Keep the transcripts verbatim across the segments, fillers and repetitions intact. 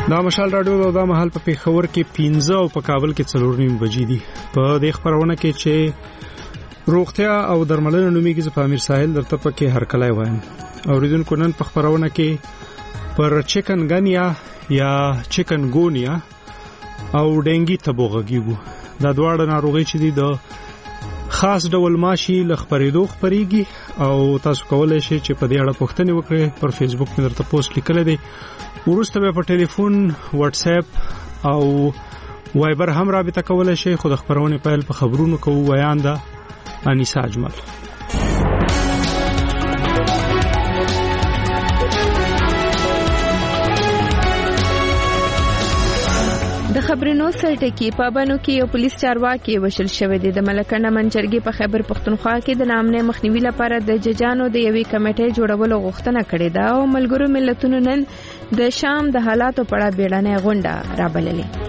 دا مشال راډیو دا مهال په پیښور کې پنځه او په کابل کې څلور نیم بجې دي. په دې خبرونه کې چې روغتیا او درملنه نوميږي چې په امیر ساحل درته پکې هر کله وایم. اوریدونکو نن په خبرونه کې پر چکن ګنیا یا چکن ګونیا او ډنګي تبوغږیږو. دا دواړه ناروغي چې دي د خاص ډول ماشي لخبرېدو خبريږي او تاسو کولای شئ چې په دې اړه پوښتنه وکړئ. پر فیسبوک مې درته پوسټ لیکل دي. ورسته به په ټلیفون، واتس اپ او وایبر هم رابطه کولای شئ. خو د خبرونه پیل په خبرونو کوو. بیان ده انیسا اجمل. د خبرونو سرټکی په بانو کې یو پولیس چارواکي وشل شوی دی. د ملکنه منچرګي په خیبر پختونخوا کې د نامنه مخنیوي لپاره د ججانو د یوې کمیټې جوړولو غوښتنه کړې ده او ملګرو ملتونو نن د شام د حالاتو په اړه بیړنۍ غونډه رابللې.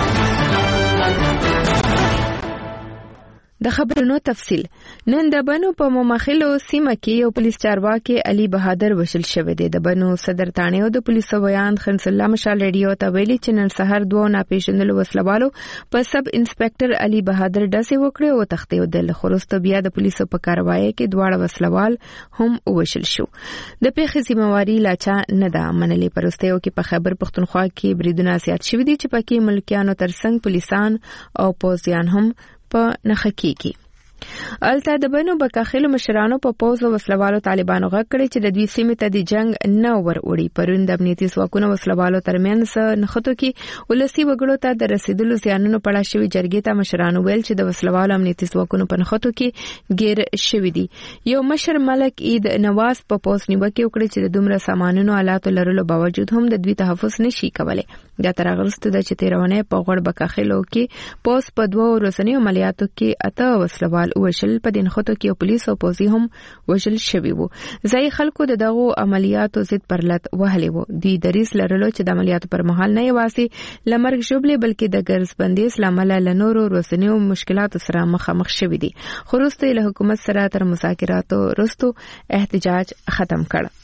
د خبرونو تفصیل. نن د بنو په مماخلو سیمه کې یو پولیس چارواکي علي بهادر وشل شوی دی. د بنو صدر تانه او د پولیسو بیان خنص الله مشال ریډیو ته ویلي چې نن سحر دوه ناپېژندلو وسلوالو په سب انسپکټر علي بهادر داسې وکړه او تختې ودل. خروست بیا د پولیسو په کاروایی کې دواړه وسلوال هم وشل شو. د پیښې ذمہواری لاچا نه ده منلې. پرستیو کې په خیبر پختونخوا کې بریدونه زیات شوي دي چې پکې ملکیانو ترڅنګ پولیسان او پوځیان هم په نخ کېږي. الته د بنو بکاخلو مشرانو په پوز او وسلوالو طالبانو غږ کړی چې د دوی سیمې ته د جنگ نه ور وړي. پرون د امنیتي ځواکونو وسلوالو ترمنځ نخټو کې ولسی وګړو ته د رسیدلو زیانونو په اړه شوی جرګې ته مشرانو ویل چې د وسلوالو امنیتي ځواکونو په نخټو کې غیر شوی دي. یو مشر ملک عید نواز په پوز نیوکه وکړي چې د دومره سامانونو آلاتو لرلو باوجود هم د دوی تحفظ نشي کولای. دا تر هغه وروسته د چتیرونه په غوړ بکاخلو کې پوز په دوه ورځنیو عملیاتو کې اته وسلوال وشل. په دین خطو کې پولیس او پوځي هم وشل شوی وو. ځای خلکو د دغو عملیاتو ضد پرلط وهلي وو. دی دریس لرلو چې د عملیاتو پر مهال نه یواسي لمرګ جوړلې بلکې د ګرځ بندیز لامل لنورو ورسنیو مشکلاتو سره مخامخ شوی دي. خروسته له حکومت سره تر مذاکراتو وروسته احتجاج ختم کړ.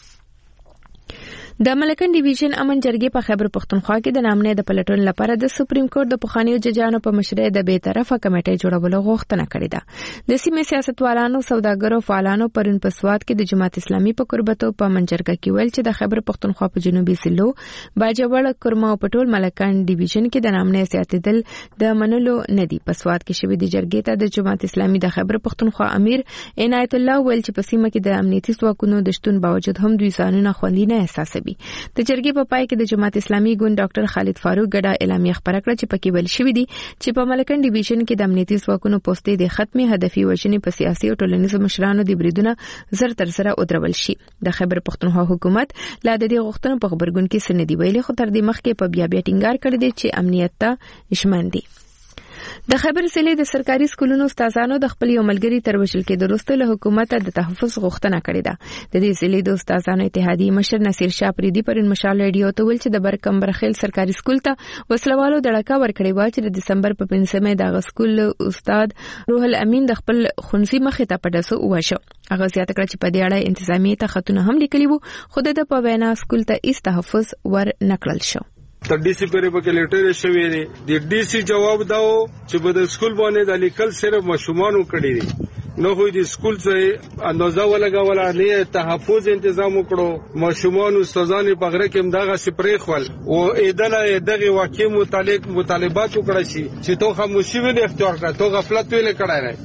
د ملکن ډیویژن امن جرګې په خیبر پختونخوا کې د نامنه د پلټون لپاره د سپریم کورټ د پخوانیو ججانو په مشرۍ د بې طرفه کمیټې جوړولو غوښتنه کړې ده. د سیمې سیاستوالانو، سوداګرو، فعالانو پرون په سواد کې د جماعت اسلامي په قربتو په منجرګه کې ویل چې د خیبر پختونخوا په جنوبي سیلو باجوړ، کرما او پټول ملکن ډیویژن کې د نامنه سیاتدل د منلو ندي. په سواد کې شوی د جرګې ته د جماعت اسلامي د خیبر پختونخوا امیر عنایت الله ویل چې په سیمه کې د امنیتي ځواکونو د شتون باوجود هم دوی ځانونه خوندي نه احساسوي. د جرګې په پای کې د جماعت اسلامي ګوند ډاکټر خالد فاروق ګډه اعلامیه خبره کړه چې پکې ویل شوی دی چې په ملکن ډیویژن کې د امنیتي ځواکونو پوسټې د ختمي هدفي وژنې په سیاسي او ټولنیزو مشرانو د بریدونه زر تر سره ودرول شي. د خیبر پختونخوا حکومت لا د دې غوښتنو په خبرګون کې سندې ویلي، خو تر دې مخکې په بیا بیا ټینګار کړی دی چې امنیت ته ژمن دي. د خیبر ضلع د سرکاري سکولونو استادانو د خپل یو ملګری تر وشل کې د وروسته له حکومت د تحفظ غوښتنه کړې ده. د دې ضلع د استادانو اتحادیې مشر نصیر شاه پریدي پرون مشال ریډیو ته ویل چې د برکم برخیل سرکاري سکول ته وسلوالو دړکا ورکړې و چې د دسمبر په پنځمه د سکول استاد روح الامین د خپل خنځي مخې ته پټسو وشو. هغه زیاته کړه چې په دې اړه انتظامی ته خطونه هم لیکلي وو، خو د په وینا سکول ته هیڅ تحفظ ور نکړل شو. د ډي سي پرې په لیټر شوی دی. د ډي سي جواب داو چې په د سکول باندې د لیکل صرف مشومانو کړی دی، نو خو د سکول څخه اندازه ولګوله نه تحفظ تنظیم وکړو. مشومان استادان په غره کې مداغه سپری خپل او ادله دغه واقع متعلق مطالبات وکړي چې توغه مشوي اختیار کړه، تو غفلت ویل کړای.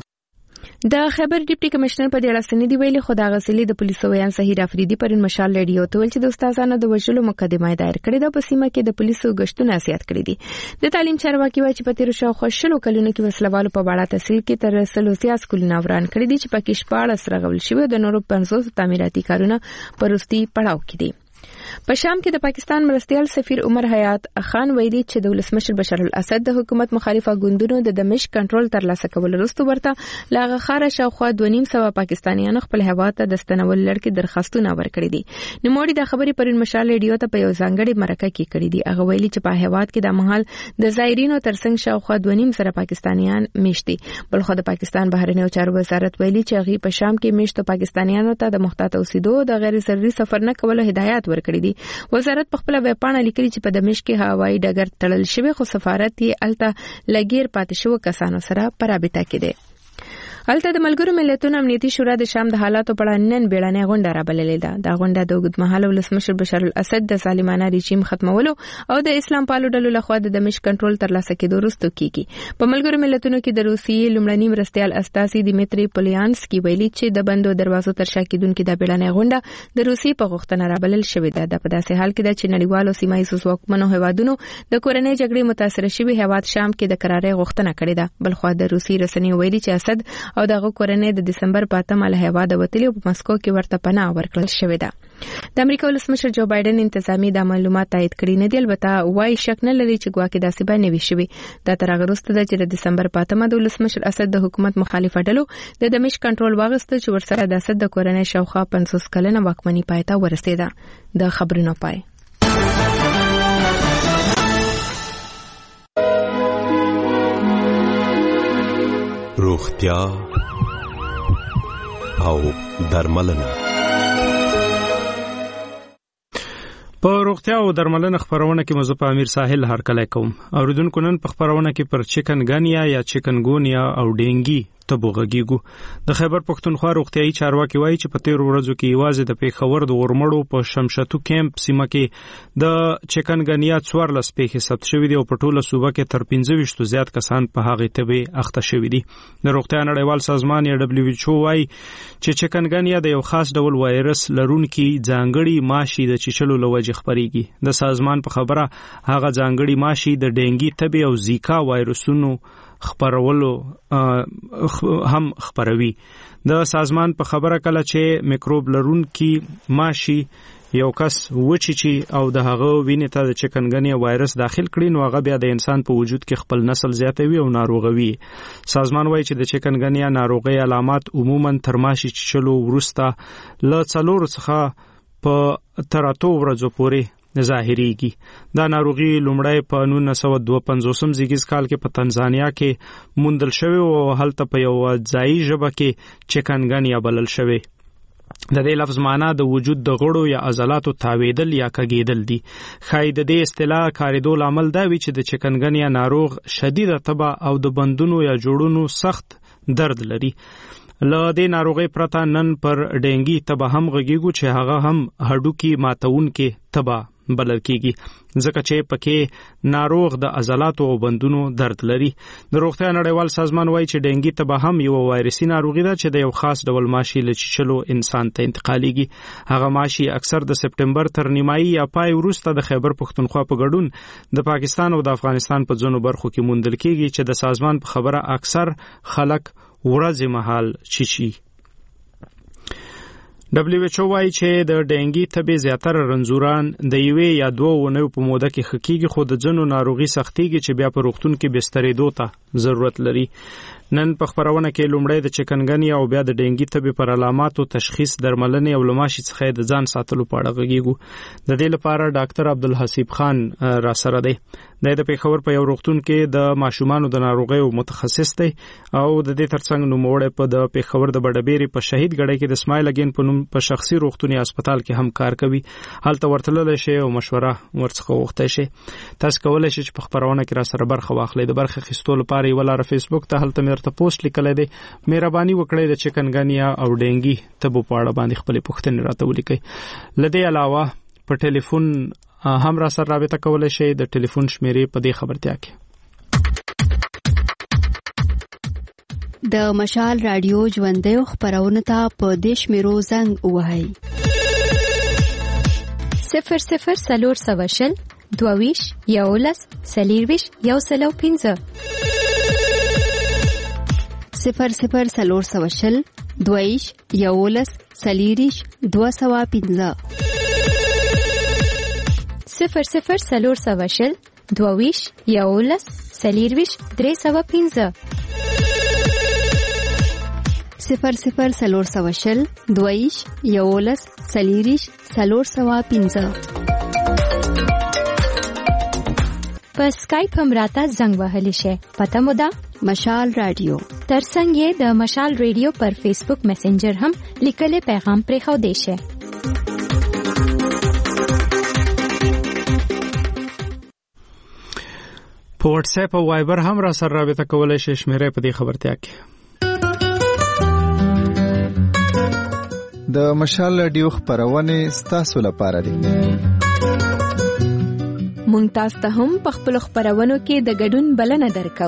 د خیبر ډیپټي کمشنر په دې اړه سندې ویلي، خو د غسلې د پولیسو ویان صحیح افریدي پرون مشال ریډیو ته ویل چې د استادانو د وژلو مقدمه دایر کړې ده. په سیمه کې د پولیسو غشتونه زیات کړي دي. د تعلیم چارواکي وایي چې په تیر شاوخوا شلو کلونو کې وسلوالو په باړه تحصیل کې تر سلو زیات سکولونه وران کړي دي چې پکې شپاړس رغول شوي د نورو پنځوس تعمیراتي کارونه په وروستي پړاو کې دي. په شام کې د پاکستان مرستیال سفیر عمر حیات خان ویلي چې د ولسمشر بشار الاسد د حکومت مخالفه ګوندونو د دمشق کنټرول ترلاسه کول وروسته ورته لاغه خاره شاوخوا دوه نیم سوه پاکستانیانو خپل هیواد ته د ستنول لړکې درخواستونه ورکړي دي. نوموړي د خبرې پرون مشال ریډیو ته په یو ځانګړي مرکه کې کړې دي. هغه ویلي چې په هیواد کې د مهال د زایرینو ترڅنګ شاوخوا دوه نیم سره پاکستانیان میشتي. بل خو د پاکستان بهرنیو چارو وزارت ویلي چې هغه په شام کې میشتو پاکستانیانو ته د محتاط اوسېدو د غیر ضروري سفر نه کولو هدایت ورکړي دي. وزارت په خپل ویب پاڼه لیکلي چې په دمشق کې هوایي ډګر تړل شوی خو سفارت یې الته لګیر پاتې شو کسانو سره په رابطه کې دی. الته د ملګرو ملتونو امنیتي شورا د شام د حالاتو په اړه نن بیړنۍ غونډه رابللې ده. دا غونډه د اوږدمهاله ولسمشر بشار الاسد د ظالمانه رژیم ختمولو او د اسلام پالو ډلو لخوا د دمشق کنټرول ترلاسه کېدو وروسته کیږي. په ملګرو ملتونو کې د روسیې لومړني مرستیال استازي دیمیتری پولیانسکي ویلي چې د بندو دروازو تر شا کېدونکې د بیړنۍ غونډه د روسیې په غوښتنه رابلل شوې ده. د په داسې حال کې ده چې نړیوالو سیمه ییزو ځواکمنو هیوادونو د کورنۍ جګړې متاثر شوي هیواد شام کې د قرارې غوښتنه کړې ده. بلخوا د روسي رسنیو ویلي چې اسد او دغه کورنۍ د دسمبر په اتمه له هیواد وتلي او په مسکو کې ورته پناه ورکړل شوې ده. د امریکا ولسمشر جو بایدن انتظامی د معلومات تایید کړي نه دي، البته وايي شک نه لري چې ګواکې داسې به نه وي شوي. دا تر هغه وروسته ده چې د دسمبر په اتمه د ولسمشر اسد د حکومت مخالفه ډلو د دمشق کنټرول واغسته چې ورسره د اسد د کورنۍ شاوخوا پنځوس کلنه واکمني پای ته ورسېده. د خبرونو پای. روغتیا او درملنه. په روغتیا او درملنه خبرونه کې مزه په امیر ساحل هرکلی کوم. اوریدونکو نن په خبرونه کې پر چکن ګنیا یا چکن ګونیا او ډینګي تبو غږیږو. د خیبر پښتونخوا روغتيایي چارواکي وایي چې په تیر ورځو کې یوازې د پیښور د ورمړو په شمشتو کیمپ سیمه کې د چکن ګنیا څوارلس پیښې ثبت شوې دي او په ټوله صوبه کې تر پنځه ویشت زیات کسان په هغه تبې اخته شوي دي. د روغتیا نړیوال سازمان یا دبليو ایچ او وایي چې چکن ګنیا د یو خاص ډول وایرس لرونکي ځانګړي ماشي د چیچلو لوجه خبريږي. د سازمان په خبره هغه ځانګړي ماشي د ډینګي تبې او زیکا وایرسونو خبرولو هم خبروي. د سازمان په خبره کله چې میکروب لرونکي ماشي یو کس وچی چی او د هغه وینې ته د چکنګنیا وایرس داخل کړي نو هغه بیا د انسان په وجود کې خپل نسل زیاتوي او ناروغوي. سازمان وایي چې د چکنګنیا ناروغي علامات عموما تر ماشي چلو ورسته ل څلور څخه په تر اتو ورځو پورې ظاهريږي. دا ناروغي لومړی په نولس سوه دوه پنځوس زیږیز کال کې په تنزانیا کې موندل شوی او هلته په یو ځایي ژبه کې چکنګنیا بلل شوی. د دې لفظ معنا د وجود د غړو یا عضلاتو تاویدل یا کګیدل دي. خای د دې اصطلاح کاریدو عمل دا وی چې د چکنګنیا ناروغ شدید تبه او د بندونو یا جوړونو سخت درد لري. له دې ناروغي پرته نن پر ډینګي تبه هم غږیږي چې هغه هم هډوکی ماتونکې تبه بلل کیږي ځکه چې پکې ناروغ د عضلاتو او بندونو درد لري. د روغتیا نړیوال سازمان وایي چې ډینګي تبه هم یو وایرسي ناروغي ده چې د یو خاص ډول ماشي له چیچلو انسان ته انتقالېږي. هغه ماشي اکثر د سپټمبر تر نیمایي یا پای وروسته د خیبر پښتونخوا په ګډون د پاکستان او د افغانستان په ځینو برخو کې موندل کیږي چې د سازمان په خبره اکثر خلک ورځې مهال چیچي. دبليو ایچ او وايي چې د ډینګي تبې زیاتره رنځوران د یوې یا دوه ونو په موده کې خکېږي خو د ځینو ناروغي سختيږي چې بیا په روغتون کې بسترېدو ته ضرورت لري. نن په خبرونه کې لومړی د چکنګنیا او بیا د ډینګي تبې پر علاماتو تشخیص درملنې او لماشي څخه د ځان ساتلو په اړه غږیږو. د دې لپاره ډاکټر عبدالحسیب خان را سره دی. د پیښور په یو روغتون کې د ماشومانو د ناروغیو متخصص دی او د دې ترڅنګ نوموړی په د پیښور د بډبېری په شهید ګړی کې د اسماعیل اگین په نوم په شخصي روغتوني هسپتال کې هم کار کوي. هلته ورتللی شي او مشوره ورڅخه وغوښتی شي. تاسو کولی شئ چې په خبرونه کې را سره برخه واخلئ. د برخه اخیستو لپاره یوه لاره فیسبوک ته هلته مې ورته پوسټ لیکلی دی. مهرباني وکړئ د چکنګنیا او ډینګي تبو په اړه باندې خپلې پوښتنې راته ولیکئ. له دې علاوه په ټلیفون هم را سره رابطه کولای شئ. د ټلیفون شمیرې په دې خبرتیا کې د مشال رادیو ژوندۍ خبرونه ته په دې شمیرو زنګ ووهئ. صفر صفر څلور سوه شل دوه ویشت یولس څلېرویشت یو سل او پنځه صفر صفر څلور سوه شل دوه ویشت یولس څلېرویشت دوه سوه پنځه صفر صفر څلور سوه شل دوه ویشت یولس څلېرویشت درې سوه پنځه صفر صفر څلور سوه شل دوه ویشت یولس څلېرویشت څلور سوه پنځه. په سکایپ هم راته زنګ وهلی شي. پته مو ده مشال رادیو. ترڅنګ یې د مشال رادیو پر فیسبوک میسنجر هم لیکلي پیغام پرېښودی شي. په واتس اپ او وایبر هم را سره رابطه کولای شئ. شمیره په دې خبرتیا کې د مشال رادیو خبرونه ستاسو لپاره دي. مونږ تاسو ته هم په خپل خبرونو کې د ګډون بلنه درکو.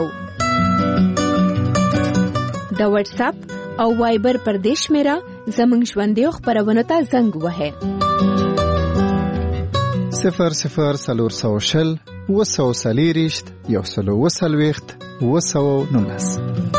د واتس اپ او وایبر پر دې شمیره زموږ ژوندۍ خبرونه ته زنګ وهه. صفر صفر سلور سو شل وسو سلیریشت یو سلو وسلویخت وسو نونس.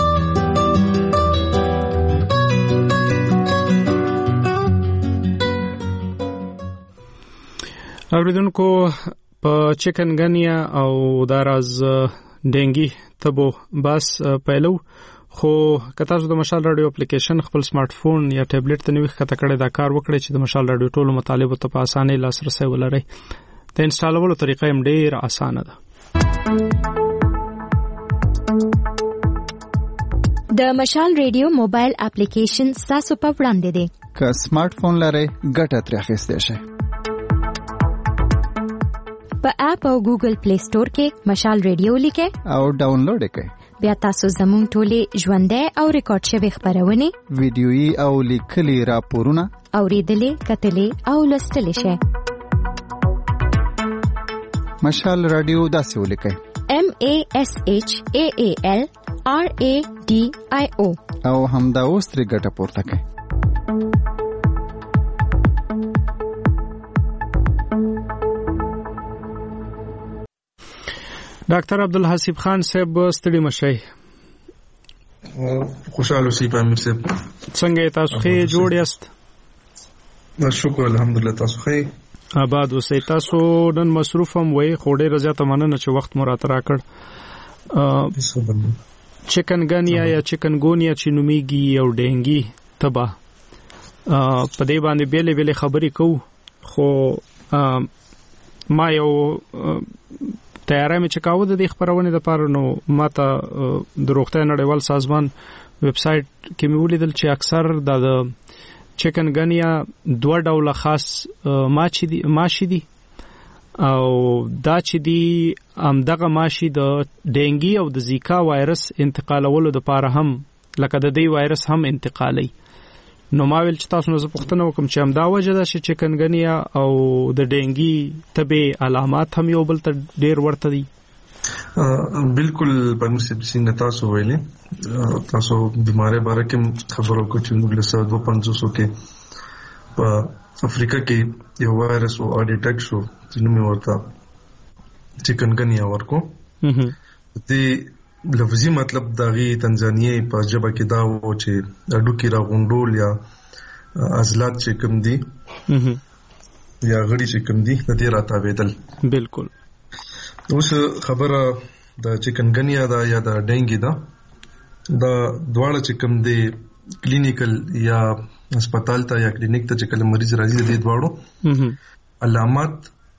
اوریدونکو په چکنګنیا او داراز ډینګي تبو بس پهلو خو کته د مشال رادیو اپلیکیشن خپل سمارټ فون یا ټابلیټ ته نوې خطه کړی دا کار وکړي چې د مشال رادیو ټولو مطالبه ته په اسانه لاسرسي ولري. د انسټالولو طریقه هم ډېر اسانه ده. د مشال رادیو موبایل اپلیکیشن تاسو په وړاندې دی. که سمارټ فون لرئ ګټه ترې اخیستئ شئ. په اپ او ګوګل پلی سٹور کې مشال رادیو لیکئ او ډاونلوډ کړئ. بیا تاسو زموږ ټولې ژوندۍ او ریکارډ شوی خبرونه ویډیويي او لیکلي راپورونه اوریدلې کتلې او لوستلې شئ. مشال رادیو داسې ولیکئ: M A S H A A L R A D I O او همدا اوس ترې ګټه پورته کړئ. ډاکټر عبدالحسیب خان صاحب ستړي مشئ. خوشاله اوسئ پامیر صاحب. څنګه تاسو ښه جوړ یاست؟ شکر الحمدلله تاسو ښه آباد اوسئ. تاسو نن مصروف هم وای خو ډېر زیاته مننه چې وخت مو راته راکړ. چکنګنیا یا چکنګونیا چې نومیږي او ډینګي تبا په دې باندې بیلې بیلې خبرې کوو خو ما یو تیارې مې چې کاوه د دې خبرونه د پاره نو ماته د روغتیا نړیوال سازمان ویب سټ کې مې ولیدل چې اکثر د چکنګنیا دوه ډوله خاص ماشي دي ماشي دي او دا چې دی ام دغه ماشي د ډینګي او د زیکا وایرس انتقالولو د پاره هم لکه د دې وایرس هم انتقالي. نو ما ویل چې تاسو نو زه پوښتنه وکم چې هم دا وجه ده چې چکنګنیا او د ډینګي تبه علامات هم یو بل ته ډیر ورته دي. بالکل په مسیب څنګه تاسو ویلې تاسو بیماری باره کې خبرو کو چې موږ له سره دوه پنځوس کې په افریقا کې یو وایرس او ډیټیکټ شو چې نوم ورته چکنګنیا ورکو. دې لفظي مطلب داغي تنزانیه په جبه کې دا و چې اډو کې را غونډول یا عضلات چې کم دي یا غړي چې کم دي د دې راتاوېدل. بالکل. اوس خبره د چکنګنیا دا یا د ډینګي دا دا دواړه چې کم دي کلینیکل یا هسپتال ته یا کلینیک ته چې کله مریض راځي د دې دواړو علامات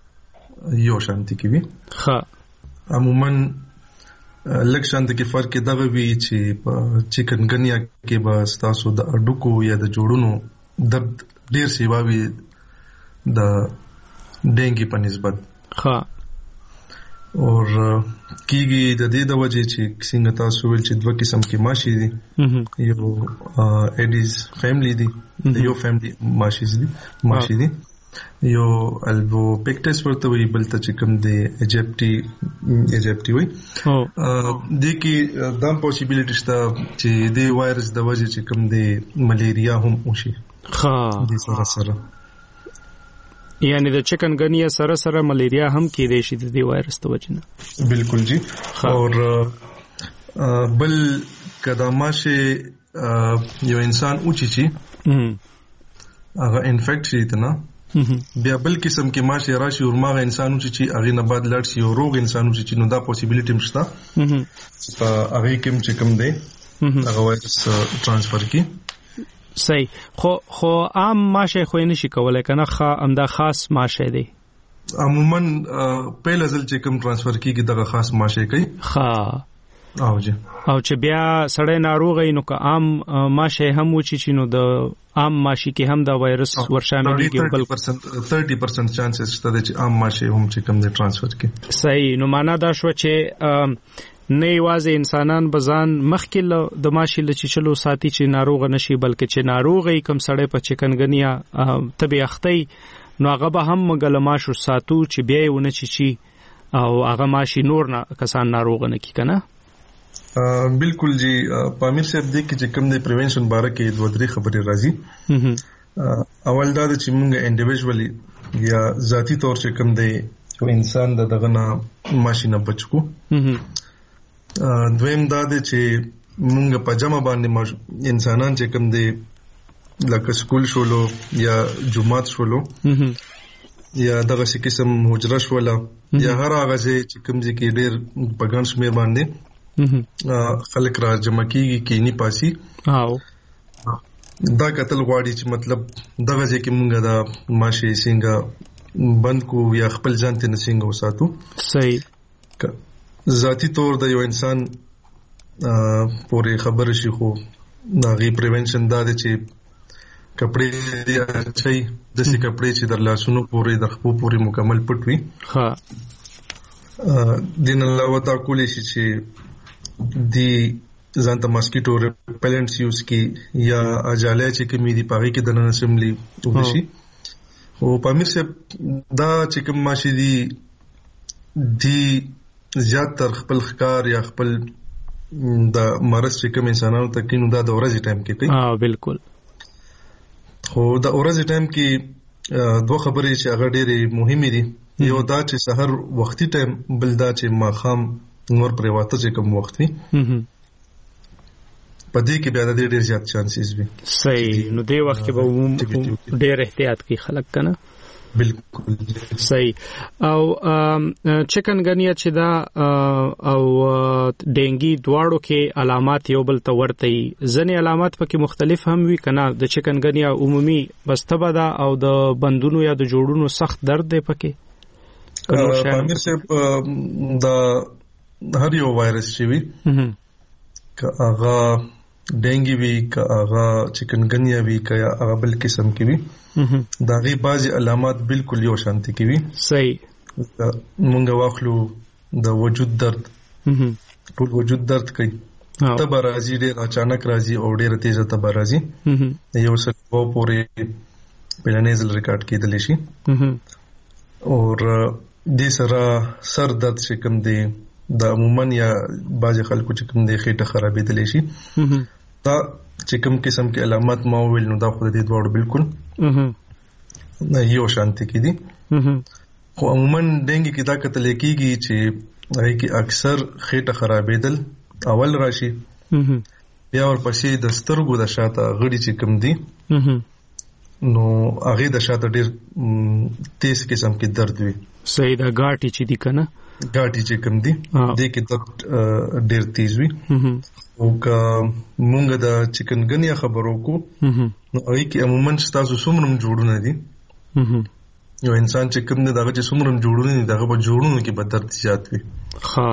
یو شانتي کوي. ها عموما لکه شانت کې فرق دغه وی چې په چکنګنیا کې به تاسو د اډوکو یا د جوړونو درد ډیر سیوا وي د ډینګي په نسبت. ها اور کیږي د دې د وجې چې څنګه تاسو ول چې دوه قسم کې ماشي دي. یو اډیز فیملی دي یو فیملی ماشي دي ماشي دي یو البو پیکټس ورته وی بل ته چې کوم دی ایجپټي ایجپټي وي. د کې دا پوسیبিলিټی شته چې د وایرس د وجې چې کوم دی ملیریا هم وشي. ها د سره سره یعنی د چکنګنیا سره سره ملیریا هم کېدای شي د دې وایرس د وجې نه. بالکل جی. اور بل کدامه شي یو انسان اوچی چی هغه انفیکټ شي ته بیا بل قسم کې ماشي راشي او ماغه انسانو چې هغه نه بعد لړ شي او روغ انسانو چې نو دا پوسیبিলিټی مشته په هغه کې چې کوم دی هغه وایرس ترانسفر کی. صحیح. خو خو عام ماشه خو نه شي کولای کنه خا امدا خاص ماشه دی عموما په لزل چې کوم ترانسفر کیږي دغه خاص ماشه کوي. ها او جی او چې بیا سړی ناروغ نو که عام ماشه هم وچی چې نو د عام ماشي کې هم دا وایرس ورشاملېږي بل thirty percent chances شته چې عام ماشه هم چې کوم دی ټرانسفر کې. صحیح. نو معنا دا شو چې نه یوازې انسانان بزان مخکې د ماشي له چلو ساتي چې ناروغ نشي بلکې چې ناروغي کم سړی په چکنګنیا تبي اختی نو هغه به هم مګلماشو ساتو چې بیا ونه چی چی او هغه ماشي نور نه کسان ناروغ نه کی کنه. بالکل جی پامیر صاحب دې کې چې کوم دی پریونشن باره کې دوه درې خبرې راځي. اول دا چې موږ انډیویډوالي یا ذاتی طور چې کوم دی یو انسان د دغه نه ماشي نه بچو. دویم دا دی چې مونږ په جمع باندې انسانان چې کوم دی لکه سکول شولو یا جماعت شولو یا دغه څه قسم حجره شوله یا هر هغه چې کوم ځای کې ډېر په ګڼ شمېر باندې خلک را جمع کېږي کینی پاسي دا کتل غواړي چې مطلب دغه ځای کې مونږ د ماشي څنګه بند کو یا خپل ځان ته څنګه وساتو. صحیح. ذاتی طور د یو انسان پورې خبر شي خو دا غي پریونشن دا دی چې کپڑے دی اچھا د سې کپڑے چې در لاسونو پورې د خپو پورې مکمل پټ وي. ها دین الله وتا کولی شي چې دی ځان ته ماسکیټو ریپلنټس یوز کی یا اجاله چې کومې دی پاغي کې د نن اسمبلی وشي. او پامیر صاحب دا چې کوم ماشي دی دی زیات تر خپل ښکار یا خپل د مرض چې کوم انسانانو ته کینو دا د ورځې ټایم کې کوي. ها بالکل. خو د ورځې ټایم کې دوه خبرې چې هغه ډېرې مهمې دي. یو دا چې سحر وختي ټایم، بل دا چې ماښام نور پرې واته چې کوم وخت وي په دې کې بیا د ډېر زیات چانسز وي. صحیح. نو دې وخت کې به ډېر احتیاط کوي خلک کنه. بالکل صحیح. او چکنګنیا چې دا او ډینګي دواړو کې علامات یو بل ته ورته وي. ځینې علامات پکې مختلف هم وي کنه. د چکنګنیا عمومي بستبه ده او د بندونو یا د جوړونو سخت درد دی پکې. پامیر صاحب دا هر یو وایرس چې وي که هغه ډینګي وي که هغه چکنګنیا وي که هغه بل قسم کې وي دا غي بعضي علامات بالکل یو شانتي کې وي. صحیح. مونږ واخلو د وجود درد ټول وجود درد کوي. تب راځي ډېر اچانک راځي او ډېر تیز تب راځي. یو څه په پورې پلانیزل ریکارډ کېدل شي. او د سره سر درد چې کوم دی دا عموما یا بعض خلکو چې کوم دی خېټه خرابېدل شي. دا چې کوم قسم کې علامات ما ویل نو دا خو دې دواړو بالکل نه یو شانتي کې دي. خو عموما ډینګي کې دا کتل کېږي چې هغه کې اکثر خېټه خرابېدل اول راشي بیا ورپسې د سترګو د شاته غړي چې کوم دي نو هغه د شاته ډېر تیز قسم کې درد وي. صحیح. دا غاټي چې دي کنه غاټي چې کوم دي د کې درد ډېر تیز وي. او که مونږ د چکنګنیا خبرو کو نو هغه کې عموما تاسو څومره جوړونه دي یو انسان چې کوم نه دغه چې څومره جوړونه دي دغه په جوړونه کې به درد زیات وي. ها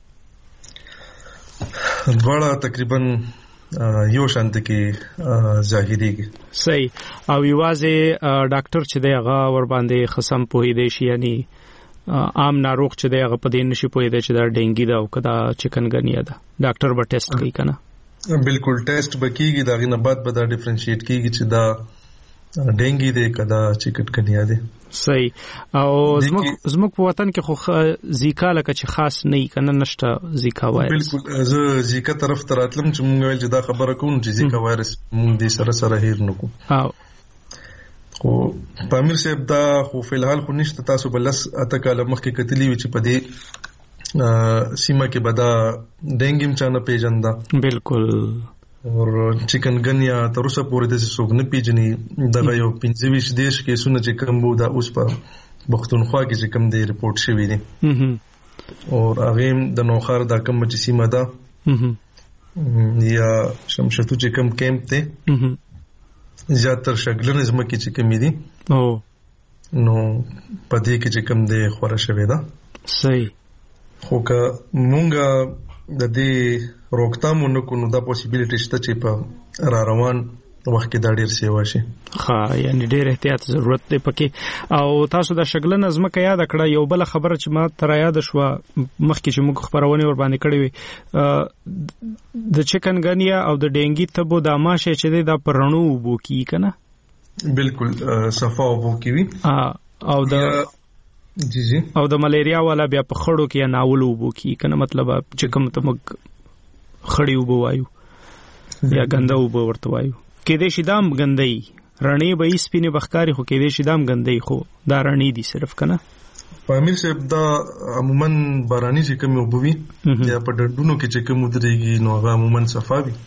دواړه تقریبا یو شانت کې ظاهريږي. صحیح. او یوازې ډاکټر چې دی هغه ور باندې خصم پوي دی شي یعنی عام ناروغ چې دی هغه په دې نشي پوي دی چې دا ډینګي دا او کدا چکنګنیا ده ډاکټر به ټیسټ کوي کنه. بالکل ټیسټ بکیږي دا غي نه بعد به دا ډیفرنشیټ کیږي چې دا ډینګي دی کدا چکنګنیا دی. صحیح. او زموږ زموږ په وطن کې خو زیکا لکه چې خاص نه کنه نشته زیکا وایرس. بالکل زه زیکا طرف ته راتلم چې مونږ ویل چې دا خبره کوم چې زیکا وایرس مونږ دې سره سره هیر نکو. او خو پامیر صاحب دا خو فلحال خو نشته. تاسو بلس اته کاله مخکې کتلی وی چې په دې سیمه کې بدا ډینګیم چانه پیژندا. بالکل. اور چکنګنیا تر اوسه پورې د څوک نه پیژني. دغه یو پنځه ویشت دیش کې سونه چې کوم بو دا اوس په بختونخوا کې چې کوم دی ریپورت شوی دی. اور هغه د نوخار دا کوم چې سیمه ده یا شمشتو چې کوم کیمپ ته زیاتر شګلن زمکه چې کوم دي او نو پدې کې چې کوم دی خوره شوی ده. صحیح. خو که مونږه د دې روکتام نو نو دا پوسیبিলিټی شته چې په را روان وخت کې دا ډیر سیوا شي. ها یعنی ډیر احتیاط ضرورت دی پکې. او تاسو د شګلن ازمکه یاد کړه یو بل خبره چې ما تر یاد شو مخکې چې موږ خبرونه ور باندې کړې وي د چکن ګنیا او د ډینګي تبو د ماشه چې د پرڼو وبو کی کنه بالکل صفا وبو کی وي او د جی جی او د ملیریا والا بیا په خړو کې ناول وبو کی کنه مطلب چې کوم ته مګ خړی وبو وایو یا ګنده وبو ورته وایو کې دې شیدام ګندې رڼې به سپینه بخکاری خو کې دې شیدام ګندې خو دا رڼې دي صرف کنه. پامیر صاحب دا عموما بارانی چې کوم وبوي یا په ډډونو کې چې کوم درېږي نو هغه عموما صفا وي.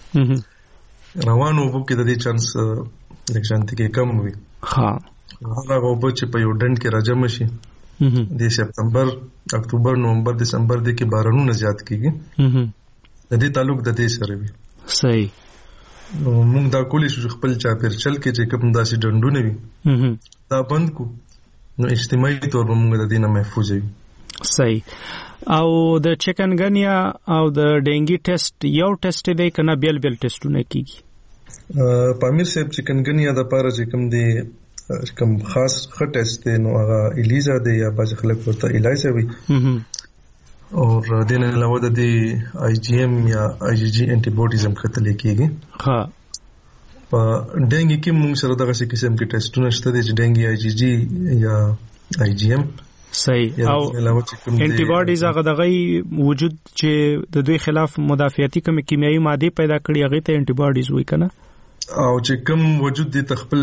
روانو وبو کې د دې چانس لکشانت کې کم وي. ها هغه وبو چې په یو ډند کې راجم شي د سپتمبر اکتوبر نومبر دسمبر د کې بارانونه زیات کیږي د دې تعلق د دې سره وي. صحیح. نو موږ دا کولی شو خپل چاپیر چل کې چې کوم داسې ډندونه وي دا بند کو نو اجتماعي تور به موږ د دینه محفوظ وي. صحیح. او د چکن ګنیا او د ډینګي ټیسټ یو ټیسټ دی کنه بیل بیل ټیسټونه کیږي؟ پامیر صاحب چکن ګنیا د پاره چې کوم دی کوم خاص خ ټیسټ دی نو هغه الیزا دی یا باز خلک ورته الایزا وي اور دین علاوه د دې آی جی ایم یا آی جی جی انټي باډیز هم کتل کېږي. ها په ډینګي کې موږ سره دغه څه قسم کې ټیسټونه شته دي چې ډینګي آی جی جی یا آی جی ایم. صحیح. او انټي باډیز هغه دغه وجود چې د دوی خلاف مدافعتي کوم کیمیاوي ماده پیدا کړي هغه ته انټي باډیز وایي کنه. او چې کوم وجود دي تخپل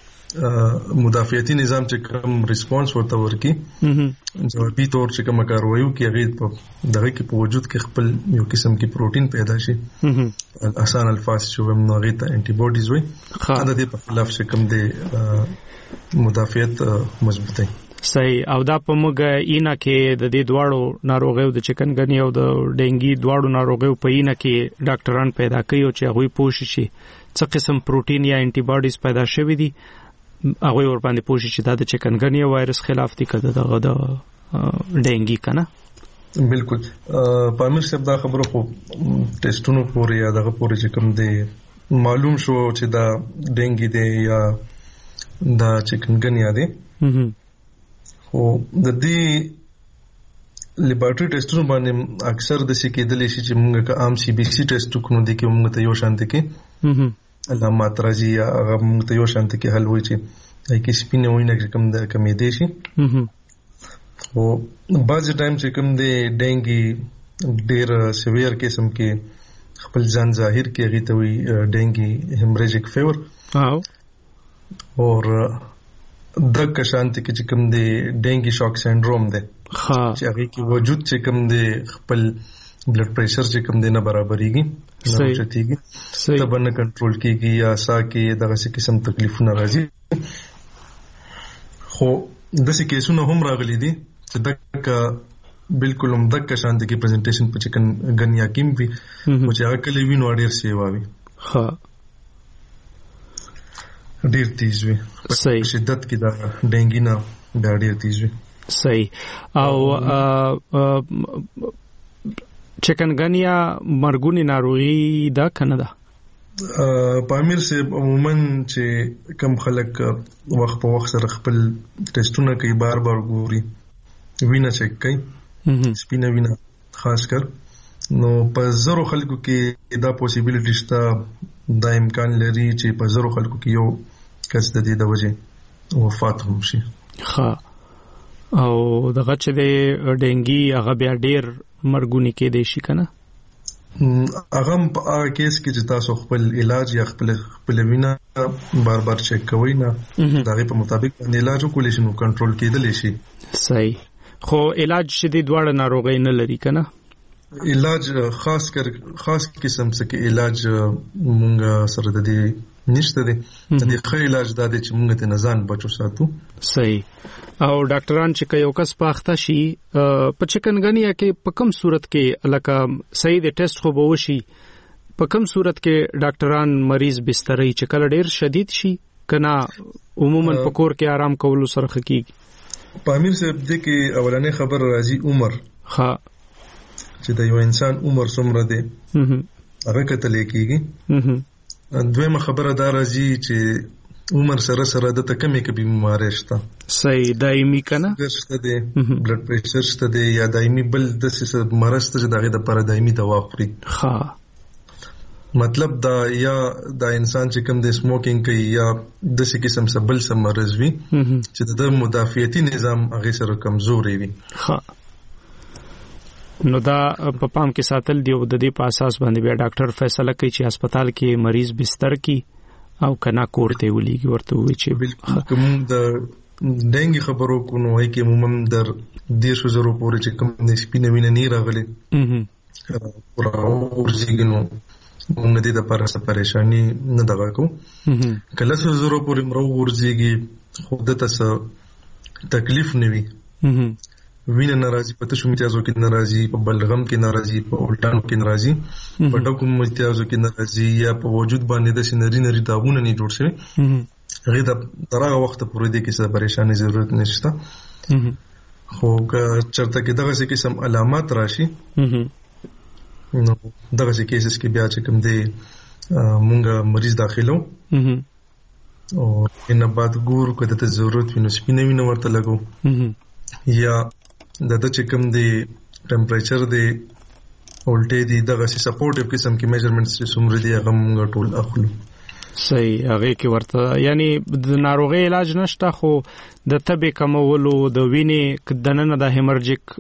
مدافعتي نظام چې کوم ریسپانس ورته ورکی جوابي تور چې کوم کاروایو کې هغه په دغه کې په وجود کې خپل یو قسم کې پروتین پیدا شي آسان الفاظ چې هم نو هغه ته انټي باډیز وایي. دا د په خلاف چې کوم د مدافعت مضبوطی. صحیح. او دا په موږ اینا کې د دې دواړو ناروغیو د چکن ګنی او د ډینګي دواړو ناروغیو په اینا کې ډاکټران پیدا کوي او چې هغه پوښي شي څه قسم پروتین یا انټي باډیز پیدا شوی دي هغه ور باندې پوښي چې دا د چکن ګنی وایرس خلاف دي کده دغه د ډینګي کنه. بالکل. پامیر صاحب دا خبره خو ټیسټونو پورې یا دغه پورې چې کوم دی معلوم شو چې دا ډینګي دی یا دا چکن ګنی دی خو د دې لیبارټری ټیسټونو باندې اکثر د څه کېدل شي چې موږ که عام سی بی سی ټیسټ وکړو د کې موږ ته یو شانت کې علامات راځي یا هغه موږ ته یو شانت کې حل وي چې هغه سپینه وینه کوم د کمې دي شي. او بعض ټایم چې کوم د ډینګي ډیر سیویر قسم کې خپل ځان ظاهر کې هغه ته وي ډینګي هیمریجیک فیور. او د کشانت کې چې کوم د ډینګي شاک سنډروم ده چې هغه کې وجود چې کوم د خپل بلډ پریشر چې کوم دی نه برابرېږي نه چتېږي ته باندې کنټرول کېږي یا سا کې دغه څه قسم تکلیفونه راځي. خو داسې کیسونه هم راغلي دي چې دغه بالکل هم دغه شانت کې پریزنټیشن په چکن ګنیا کې وي او چې هغه کلی وینو ډېر سیوا وي. ها ډېر تیز وي. صحیح. شدت کې دا ډینګي نه بیا ډېر تیز وي. صحیح. او چکن ګنیا مرګونی ناروغي دا کنه ده؟ پامیر صاحب عموما چې کم خلک وخت په وخت سره خپل ټیسټونه کوي بار بار ګوري وینه چک کوي سپینه وینه خاص کر نو په زرو خلکو کې دا پوسیبিলিټی شته دا امکان لري چې په زرو خلکو کې یو کس د دې د وجې وفات هم شي. ها او دغه چې د ډینګي هغه بیا ډیر مرګونی کې دی شي کنه. هغه په کیس کې چې تاسو خپل علاج یا خپل خپل وینا بار بار چک کوئ نه دغه په مطابق باندې علاج وکړئ شي نو کنټرول کېدلی شي. صحیح. خو علاج شدید دواړه ناروغي نه لري کنه. علاج خاص کر خاص قسم څه کې علاج مونږ سره د دې نشته دي. د دې خیر علاج دا دی چې مونږ ته نزان بچو ساتو. صحیح. او ډاکټران چې یو کس پاخته شي په چکن ګنیا کې په کوم صورت کې الکه صحیح د ټیسټ خو به وشي په کوم صورت کې ډاکټران مریض بسترې چې کله ډیر شدید شي کنه عموما په کور کې آرام کولو سره خکېږي؟ پامیر صاحب دې کې اولنې خبر راځي عمر. ها چې د یو انسان عمر څومره دی هغه کتل کېږي. دویمه خبره دا راځي چې عمر سره سره د تکمه کې بیماری شته. صحیح دایمي کنه شته دی بلډ پریشر شته دی یا دایمي بل د څه مرض ته چې دغه د پر دایمي دوا خوري. ها مطلب دا یا دا انسان چې کوم د سموکینګ کوي یا د څه قسم څه بل څه مرض وي چې د مدافعتي نظام هغه سره کمزوري وي. ها نو دا په پام کې ساتل دی او د دې په اساس باندې بیا ډاکټر فیصله کوي چې هسپتال کې مریض بستر کې او کنا کوړته ولېږي ورته وي چې کوم د ډنګي خبرو کو نو هي کې عموما در دیرشو زرو پورې چې کوم د سپینه وینه نه راغلي اه او ورځيګنو موږ دې د پاره څه پریشانی نه دغه کو کله څو زرو پورې مرو ورځيږي خو د تاسو تکلیف نه وي وینه ناراضي په تاسو امتیازو کې ناراضي په بلغم کې ناراضي په الټانو کې ناراضي په ډکو امتیازو کې ناراضي یا په وجود باندې د سينري نری داغونه نه جوړ شي هغه د دغه وخت پورې د کیسه پریشانی ضرورت نشته. خو که چرته کې دغه څه قسم علامات راشي نو دغه څه کیسز کې بیا چې کوم دی مونږه مریض داخلو او ان بعد ګور کده ته ضرورت ویني سپینه ویني ورته لګو یا د د چې کوم دی ټمپریچر دی اولټې دی دغه څه سپورټیو قسم کې میجرمنټس چې څومره دی هغه موږ ټول اخلو. صحیح هغه کې ورته یعنی د ناروغي علاج نشته خو د تبې کمولو د وینې دننه د هیمرجیک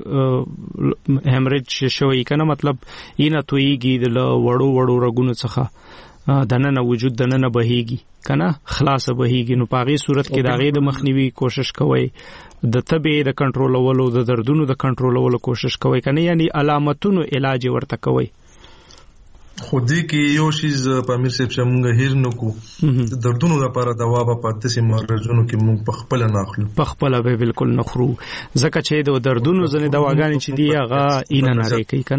هیمریج شوی کنه مطلب اینه تویږي د وړو وړو رګونو څخه دننه وجود دننه بهيږي کنه خلاص بهيږي نو په هغه صورت کې د هغه د مخنیوي کوشش کوي د تبې د کنټرولولو د دردونو د کنټرولولو کوشش کوي کنه یعنی علامتونو علاج ورته کوي. خو دې کې یو شیز په امیر صاحب چې موږ هیر نه کو دردونو لپاره دوا په پاتې سي مرزونو کې موږ په خپل نه اخلو په خپل به بالکل نه خورو ځکه چې د دردونو ځنه دواګانې چې دی هغه اینه نه لري کوي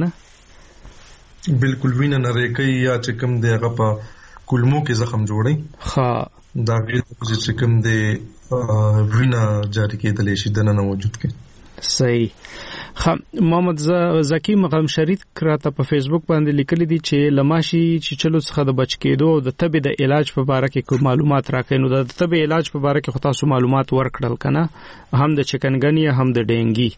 کنه بالکل وینه نه لري کوي یا چې کوم دی هغه په کولمو کې زخم جوړي. ها دا غیر چې کوم دی وینا جاری کېدل شي د نن وجود کې. صحیح. خ محمد زکی مقام شریف کراته په فیسبوک باندې لیکلي دي چې لماشي چې چلو څخه د بچ کېدو او د تبې د علاج په اړه کې معلومات راکړي نو د تبې علاج په اړه کې خو تاسو معلومات ورکړل کنه هم د چکنګنی هم د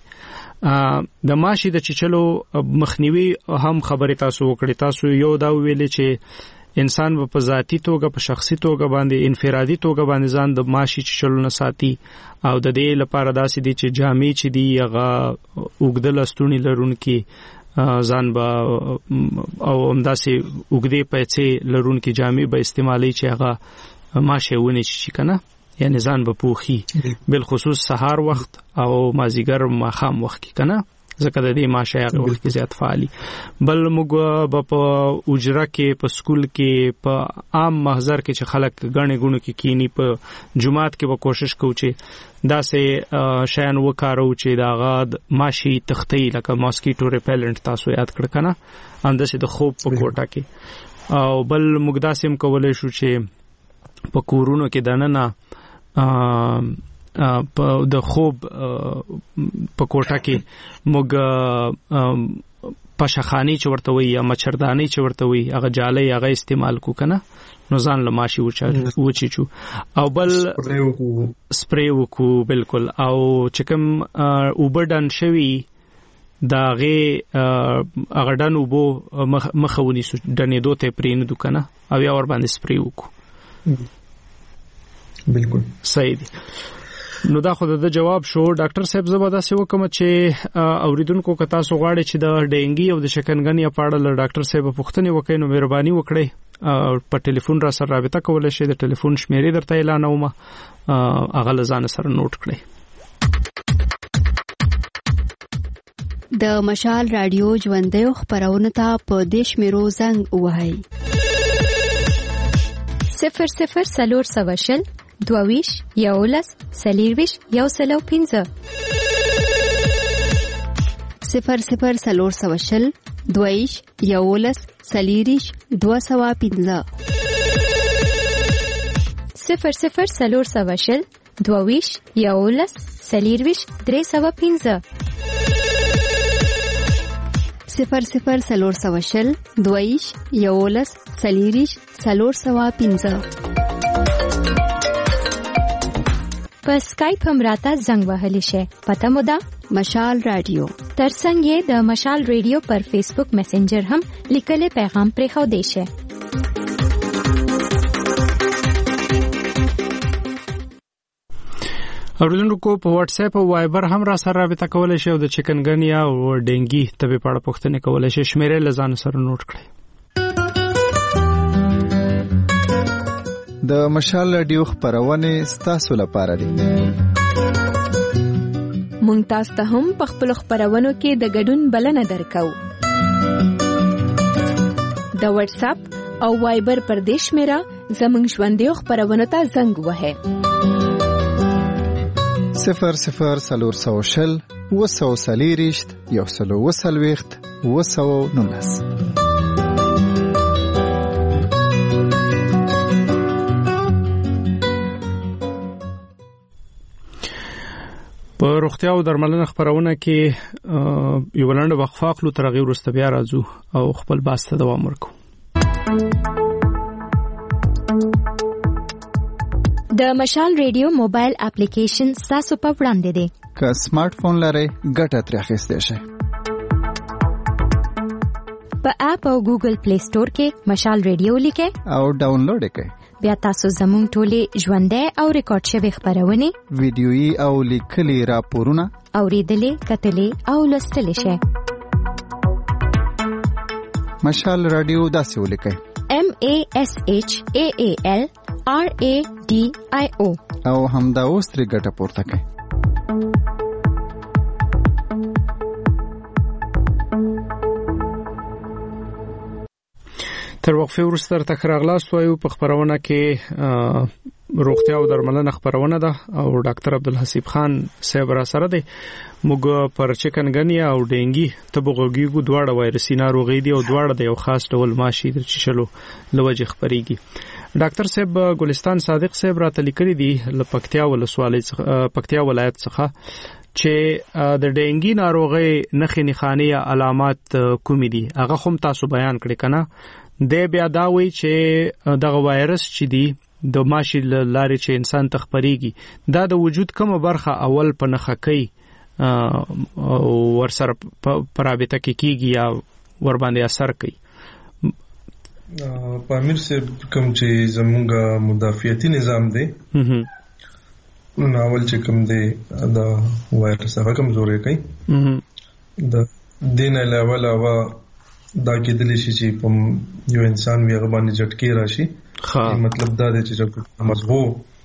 ډینګي د ماشي د چلو مخنیوي هم خبره تاسو وکړي تاسو یو دا ویلې چې انسان په ذاتی توګه په شخصي توګه باندې انفرادي توګه باندې ځان د ماشي چلو نه ساتي او د دې لپاره داسې دي چې جامې چې دی هغه وګدل استونی لرونکي ځان با او همداسې وګدې پیسې لرونکي جامې به استعمالي چې هغه ماشي ونه شي کنه یعنی ځان به پوخي بل خصوص سحر وخت او مازیګر ماخام وخت کې کنه ځکه د دې ماشه هغه وخت کې زیات فعالي بل موږ په اجرا کې په سکول کې په عام محضر کې چې خلک غړنې غونو کې کینی په جمعات کې به کوشش کوو چې دا سه شیان وکارو چې دا غاد ماشي تختې لکه ماسکیټو ریپیلنت تاسو یاد کړ کنه اندسه د خوب په کوټه کې او بل موږ داسم کولای شو چې په کورونو کې دننه په د خوب په کوټه کې موږ پشخانی چې ورته وي یا مچردانی چې ورته وي هغه جالي هغه استعمال کو کنه نو ځان لماشي وچی چو او بل سپری وکو بالکل او چې کوم اوبردان شوی داغه اغدان وبو مخونی سو دنه دوته پرین دکنه او یا ور باندې سپری وکو بالکل صحیح دی. نو دا خو د جواب شو ډاکټر صاحب زبدا سه وکم چې اوریدونکو کتا سو غواړي چې د ډینګي او د شکنګنی په اړه له ډاکټر صاحب پوښتنه وکړي نو مهرباني وکړئ په ټلیفون را سره رابطه کولای شئ د ټلیفون شمیرې درته اعلان اومه اغه لزان سره نوٹ کړئ. د مشال رادیو ژوندۍ خبرونه ته په دیش میرو زنګ وهاي صفر صفر سلور سواشل دوویش یولس سلیرویش یو سلو پینزه صفر صفر سلور سواشل دوویش یولس سلیریش دو سوا پینزه صفر صفر سلور سواشل دوویش یولس سلیرویش درې سوا پینزه صفر صفر سلور سوشل دویش یولس سلیریش سلور سوا پینځه. په اسکایپ هم راته زنګ وهلی شي. پته مو ده مشال رادیو. ترڅنګ یې د مشال رادیو پر فیسبوک میسنجر هم لیکلي پیغام پرې خو دی شي. اوریدونکو په واتس اپ او وایبر هم را سره رابطه کولای شئ او د چکنګنیا او ډینګي تبې په اړه پوښتنه کولای شئ. شمیرې لزان سره نوٹ کړئ. د مشال رادیو خبرونه ستاسو لپاره دي. مونږ تاسو ته هم په خپل خبرونو کې د ګډون بلنه درکو. د واتس اپ او وایبر پر دیش میرا زمنګ ژوندې خبرونه ته زنګ وهه. صفر صفر سلور سوشل وسو سلیریشت یو سلو وسلويخت وسو نونس. په روغتیا او درملنه خبرونه کې یو لاندې وقفه خپل ترغیب وروسته بیا راځو او خپل باسته دوام ورکو. د مشال رادیو موبایل اپلیکیشن تاسو په وړاندې دی. که سمارټ فون لرئ ګټه ترې اخیستئ شئ. په اپ او ګوګل پلی سٹور کې مشال رادیو لیکئ او ډاونلوډ یې کړئ. بیا تاسو زموږ ټولې ژوندۍ او ریکارډ شوی خبرونه ویډیويي او لیکلي راپورونه اوریدلې کتلې او لوستلې شئ. مشال رادیو داسې ولیکئ: M A S H A A L R A D I O او همدا اوس ترې ګټه پورته کړئ. تر وقفه وروسته تر راغلاست وایو په خبرونه کې روغتیا او درملنه خبرونه ده او ډاکټر عبدالحسیب خان صاحب را سره دی. موږ پر چکنګنیا او ډینګي تبوغوګیګو دواړه وایرسي ناروغي دي او دواړه د یو خاص ډول ماشي د چشلو لوجه خبريږي. ډاکټر صاحب ګلستان صادق صاحب را تلیکري دي لپکتیا ولسوالۍ پکتیا ولایت څخه چې د ډینګي ناروغي نښې نښانې علامات کومې دي هغه هم تاسو بیان کړئ کنه. د بیا دا وی چې دغه وایرس چې دی د ماشي لارې چې انسان تخپريږي دا د وجود کومه برخه اول په نخکې ور سره پرابطه کې کیږي یا ور باندې اثر کوي. پامیر سے کوم چې زموږ مدافعتي نظام دی نو اول چې کوم دی دا وایرس هغه کمزوري کوي. د دین علاوه علاوه دا کېدلی شي چې په یو انسان وی هغه باندې جټکی راشي. مطلب دا دی چې مزغو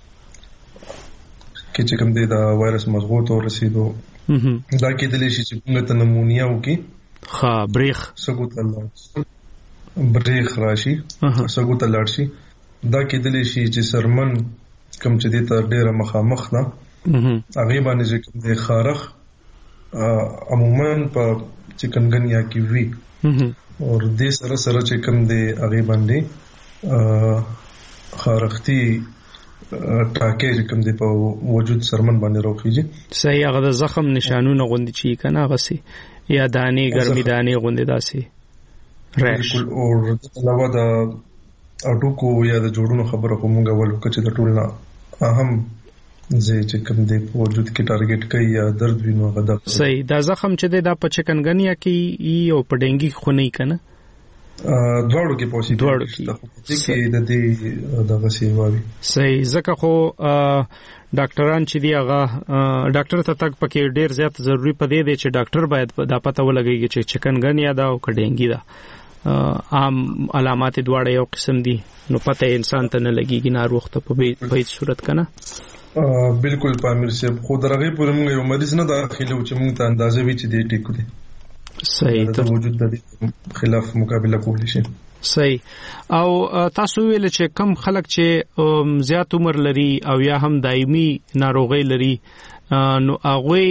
کې چې کوم دی دا وایرس مزغو ته رسیدو دا کېدلی شي چې موږ ته نمونیا وکي. ها بریخ سګو ته بریخ راشي سګو ته لاړ شي. دا کېدلی شي چې سرمن کوم چې دی ته ډیره مخامخ نه هغه باندې چې کوم دی خارخ عموما په چکنګنیا کې وی اور دې سره سره چې کوم دی هغه باندې خارختی ټاکې چې کوم دی په وجود سرمن باندې روخیږي. صحیح هغه د زخم نشانونه غوندي چی کنه غسي یا دانی ګرمي دانی غوندي داسي ریش او علاوه د اډوکو یا د جوړونو خبره کومه ول کچې د ټولنا اهم زه چې کوم دی په وجود کې ټارګټ کوي یا درد وینو غدا. صحیح دا زخم چې د چکنګنیا کې یو په ډینګي خونی کنه دواړو کې پوسي دواړو کې د دې دغه سیواوي. صحیح ځکه خو ډاکټران چې دی هغه ډاکټر ته تک پکې ډیر زیات ضروری پدې دی چې ډاکټر باید دا پته ولګي چې چکنګنیا دا او ډینګي دا عام علامات دواړه یو قسم دي نو پته انسان ته نه لګيږي ناروغ ته په هیڅ صورت کنه. بالکل پامیر صاحب خو درغه پورې موږ یو مریض نه داخله و چې موږ ته اندازې وی چې دی ټیکو دي. صحیح د وجود د خلاف مقابله کولی شي. صحیح او تاسو ویل چې کم خلک چې زیات عمر لري او یا هم دایمي ناروغي لري نو هغه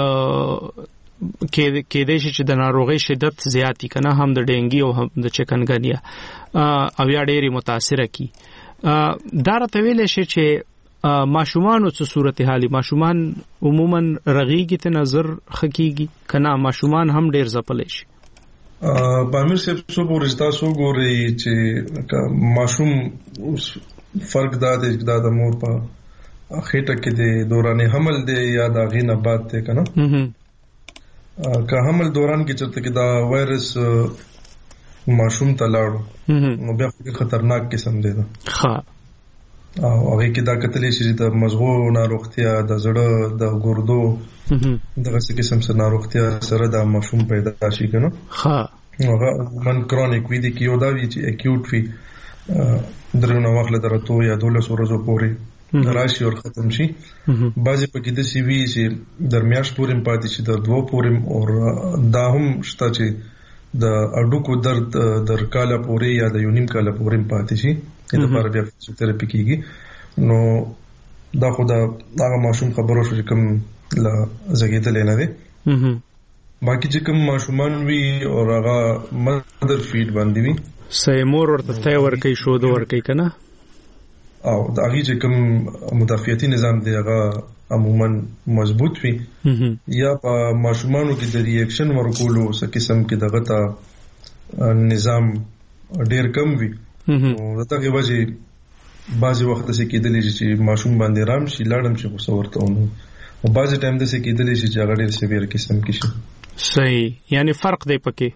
کې کې د شي چې د ناروغي شدت زیاتی کنه هم د ډینګي او هم د چکنګنیا او یا ډېری متاثر کی. دا راته ویل شي چې ماشومان څه صورتحالي ماشومان عموما رغيږي ته نظر خکېږي کنه ماشومان هم ډېر زپل شي. پامیر صاحب څو پورې تاسو ګورئ چې ماشوم فرق دا دی دا د مور په خېټه کې د دوران حمل دی یا د هغې نه بعد دی که نه که حمل دوران کې چېرته کې دا وایرس ماشوم ته لاړو نو بیا خو ډېر خطرناک قسم دی دا او هغې کې دا کتلی شي چې د مزغو ناروغتیا د زړه د ګردو دغسې قسم څه ناروغتیا سره دا ماشوم پیدا شي که نه هغه عموماً کرونیک وي دي کې یو دا وي چې اکیوټ وي درې نه واخله در اتو یا دولسو ورځو پورې راشي او ختم شي بعضې پکې داسې وي چې در میاشت پورې هم پاتې شي در دوه پورې او دا هم شته چې د اډوکو درد در کاله پورې یا د یو نیم کاله پورې هم پاتې شي د لپاره بیا فزیوتراپي کېږي نو دا خو د هغه ماشوم خبرو شو چې کوم له زېږېدلی نه دی باقي چې کوم ماشومان وي او هغه مدر فیډ باندې وي صحیح مور ورته تی ورکوي شودو ورکوي که نه او د هغې چې کوم مدافعتي نظام دی هغه عموما مضبوط وي یا په ماشومانو کې د ریاکشن ورکولو څه قسم کې دغه ته نظام ډېر کم وي نو د دغې وجې بعضې وخت داسې کېدلی شي چې ماشوم باندې رام شي لاړم چې غوسه ورته ونو او بعضې ټایم داسې کېدلی شي چې هغه ډېر سیویر قسم کې شي صحیح یعنی فرق دی پکې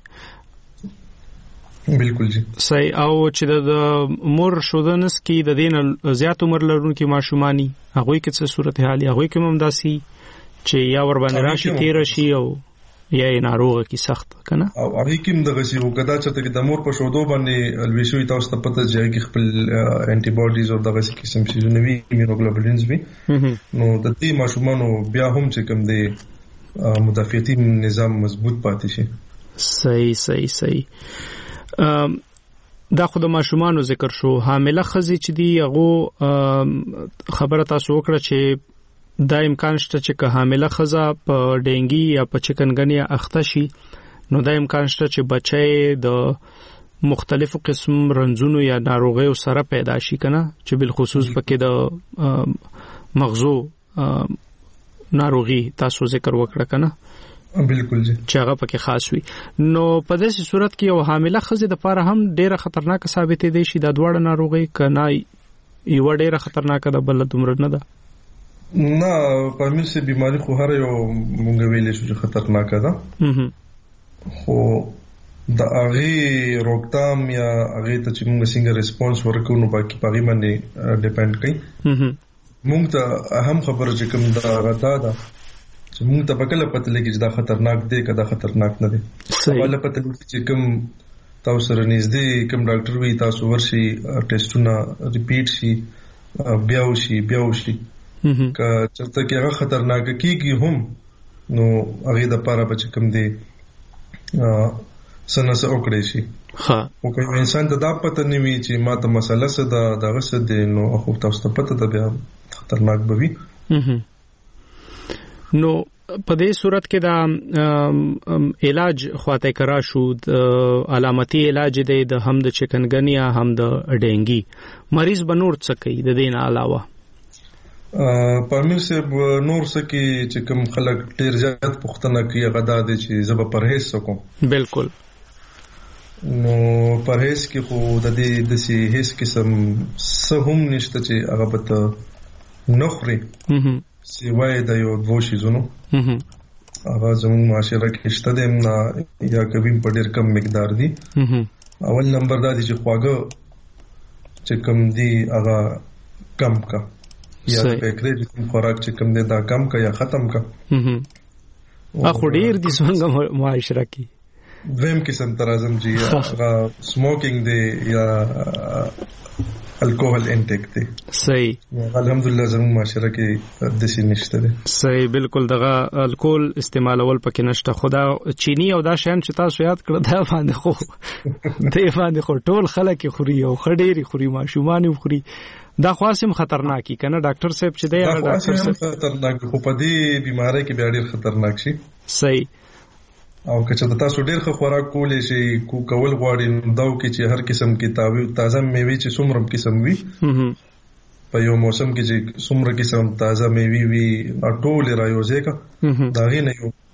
بالکل جی صحیح او چې د مور شودنس کې د دین زیات عمر لرونکي ماشومانی هغه کې څه صورتحال هغه کې هم داسي چې یا ور باندې راشي تیر شي او یا ناروغه کې سخت کنه او هغه کې هم دغه شی وکړه چې د مور په شودو باندې الویشوي تاسو ته پته ځای کې خپل انټي باډیز او دغه قسم شي نوې ایمونوګلوبولینز وي نو د دې ماشومانو بیا هم چې کوم دی مدافعتي نظام مضبوط پاتې شي صحیح صحیح صحیح دا خو د ماشومانو ذکر شو حامله ښځې چې دي هغه خبره تاسو وکړه چې دا امکان شته چې که حامله ښځه په ډینګي یا په چکنګنیا اخته شي نو دا امکان شته چې بچی د مختلفو قسم رنځونو یا ناروغیو سره پیدا شي کنه چې بالخصوص پکې د مغزو ناروغي تاسو ذکر وکړه کنه بالکل جی چې هغه پکې خاص وي نو په داسې صورت کې یو حامله ښځه د پاره هم ډیره خطرناک ثابتې دي شي د دوړ ناروغي کنه یو ډیره خطرناک ده بل دومره نه ده نه پامیر سي بيماري خو هر یو مونږ ویلې شو چې خطرناک ده خو د هغه روکتام یا هغه ته چې مونږ څنګه ریسپانس ورکو نو باقي پغې باندې ډیپند کوي مونږ ته اهم خبره چې کوم دا غدا ده چې مونږ ته پکله پته لګي چې دا خطرناک دی که دا خطرناک نه دی اوله پته لګي چې کوم تاسو سره نږدې کوم ډاکټر وي تاسو ورشي ټیسټونه ریپیټ شي بیا وشي بیا وشي که چرته کې هغه خطرناک کیږي هم نو هغه د پاره بچ کوم دی سنسه وکړي شي ها او که انسان ته دا پته نه وي چې ما ته مسله څه ده دغه څه دی نو خو تاسو ته پته ده بیا خطرناک به وي نو په دې صورت کې دا علاج خواته کرا شو علامتي علاج دی د هم د چکنګنیا هم د ډینګي مریض بنور څه کوي د دین علاوه پامیر صاحب نور څه کې چې کوم خلک ډیر زیات پوښتنه کوي غدا دي چې زب پرهیز وکم بالکل نو پرهیز کې خو د دې د سي هیڅ قسم څه هم نشته چې هغه به نخري سیوای د یو دوه شیزونو هغه زموږ معاشره کې شته د یا کوي په ډیر کم مقدار دي اول نمبر دا دي چې خواږه چې کم دي هغه کم کا یا فکرې چې خوراک چې کم دي دا کم کا یا ختم کا اخو ډیر دي څنګه معاشره کې دویم قسم ترازم جی هغه سموکینګ دی یا الکوهل انټیک دی صحیح الحمدلله زموږ معاشره کې د سې نشته دی صحیح بالکل دغه الکول استعمالول پکې نشته خدا چینی او دا شین چې تاسو یاد کړه دا باندې خو ته باندې خو ټول خلک خوري او خډيري خوري ماشومان خوري دا خاصم خطرناکي کنه ډاکټر صاحب چې دی هغه ډاکټر صاحب خطرناک خو په دې بیماری کې بیا ډیر خطرناک شي صحیح او که چې تاسو ډیر ښه خوراک کولې شي کو کول غواړي دا کې چې هر قسم کې تاوي تازه میوه چې څومره قسم وي په یو موسم کې چې څومره قسم تازه میوه وي ټول رايوځي کا دا غي نه یو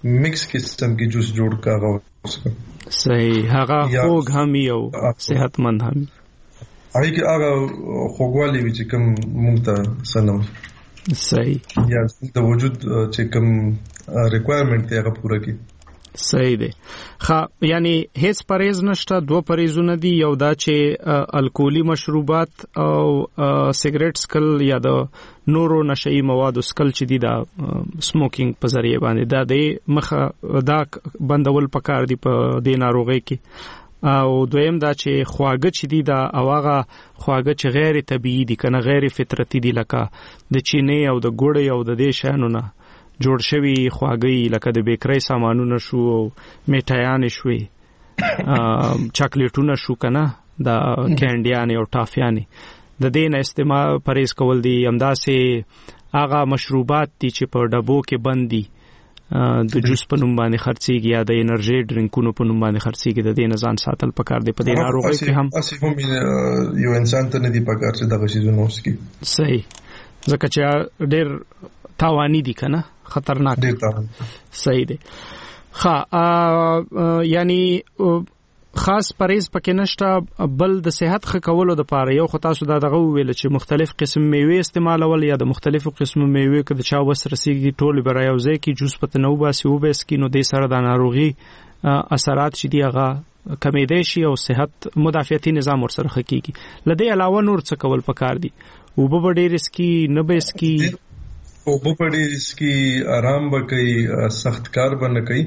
میکس قسم کې جوس جوړ کا غوښه صحیح هغه خوږ هم یو صحتمند هم هغه کې هغه خوږوالی چې کوم مونږ ته سنم صحیح یا د وجود چې کوم ریکوایرمنٹ دی هغه پوره کی صحیح دی خا یعنی هیڅ پرهیز نشته دوه پرهیزونه دي یو دا چې الکوهولي مشروبات او سیګریټ سکل یا د نورو نشئی موادو سکل چې دي دا سموکینګ په ذریعہ باندې دا د مخه دا بندول پکار دي په د ناروغي کې او دویم دا چې خواږه چې دي دا اواغه خواږه چې غیر طبيعي دي کنه غیر فطرتي دي لکه د چینه او د ګوړې او د دې شانو نه جوړ شوی خواږه لکه د بیکری سامانونه شو میټایان شوي چاکلیټونه شو کنه د کینډیان او ټافیان د دین استعمال پرېز کول دي همداسې هغه مشروبات دي چې په ډبو کې بندي د جوس په نوم باندې خرڅيږي یا د انرژي ډرینکونو په نوم باندې خرڅيږي د دې نزان ساتل پکار دی په دې ناروغي کې هم اسی هم یو انسان ته نه دی پکار چې دغه شی زونه وسکي صحیح ځکه چې ډېر تاوانی دي کنه خطرناک ډېر تاوان صحیح دی ها یعنی خاص پرهیز پکې نشته بل د صحت ښه کولو د پاره یو خو تاسو دا دغه ویل چې مختلف قسم میوه استعمالول یا د مختلفو قسم میوه کې د چا وس رسیږي ټول برای او ځای کې جوس پته نو باسي او به سکینو د سره د ناروغي اثرات چې دی هغه کمیدې شي او صحت مدافعتي نظام ورسره حقيقي لدې علاوه نور څه کول پکار دي او به ډېر رسکی نه به اسکی او په ډېر رسکی آرام وکي سخت کار بنه کوي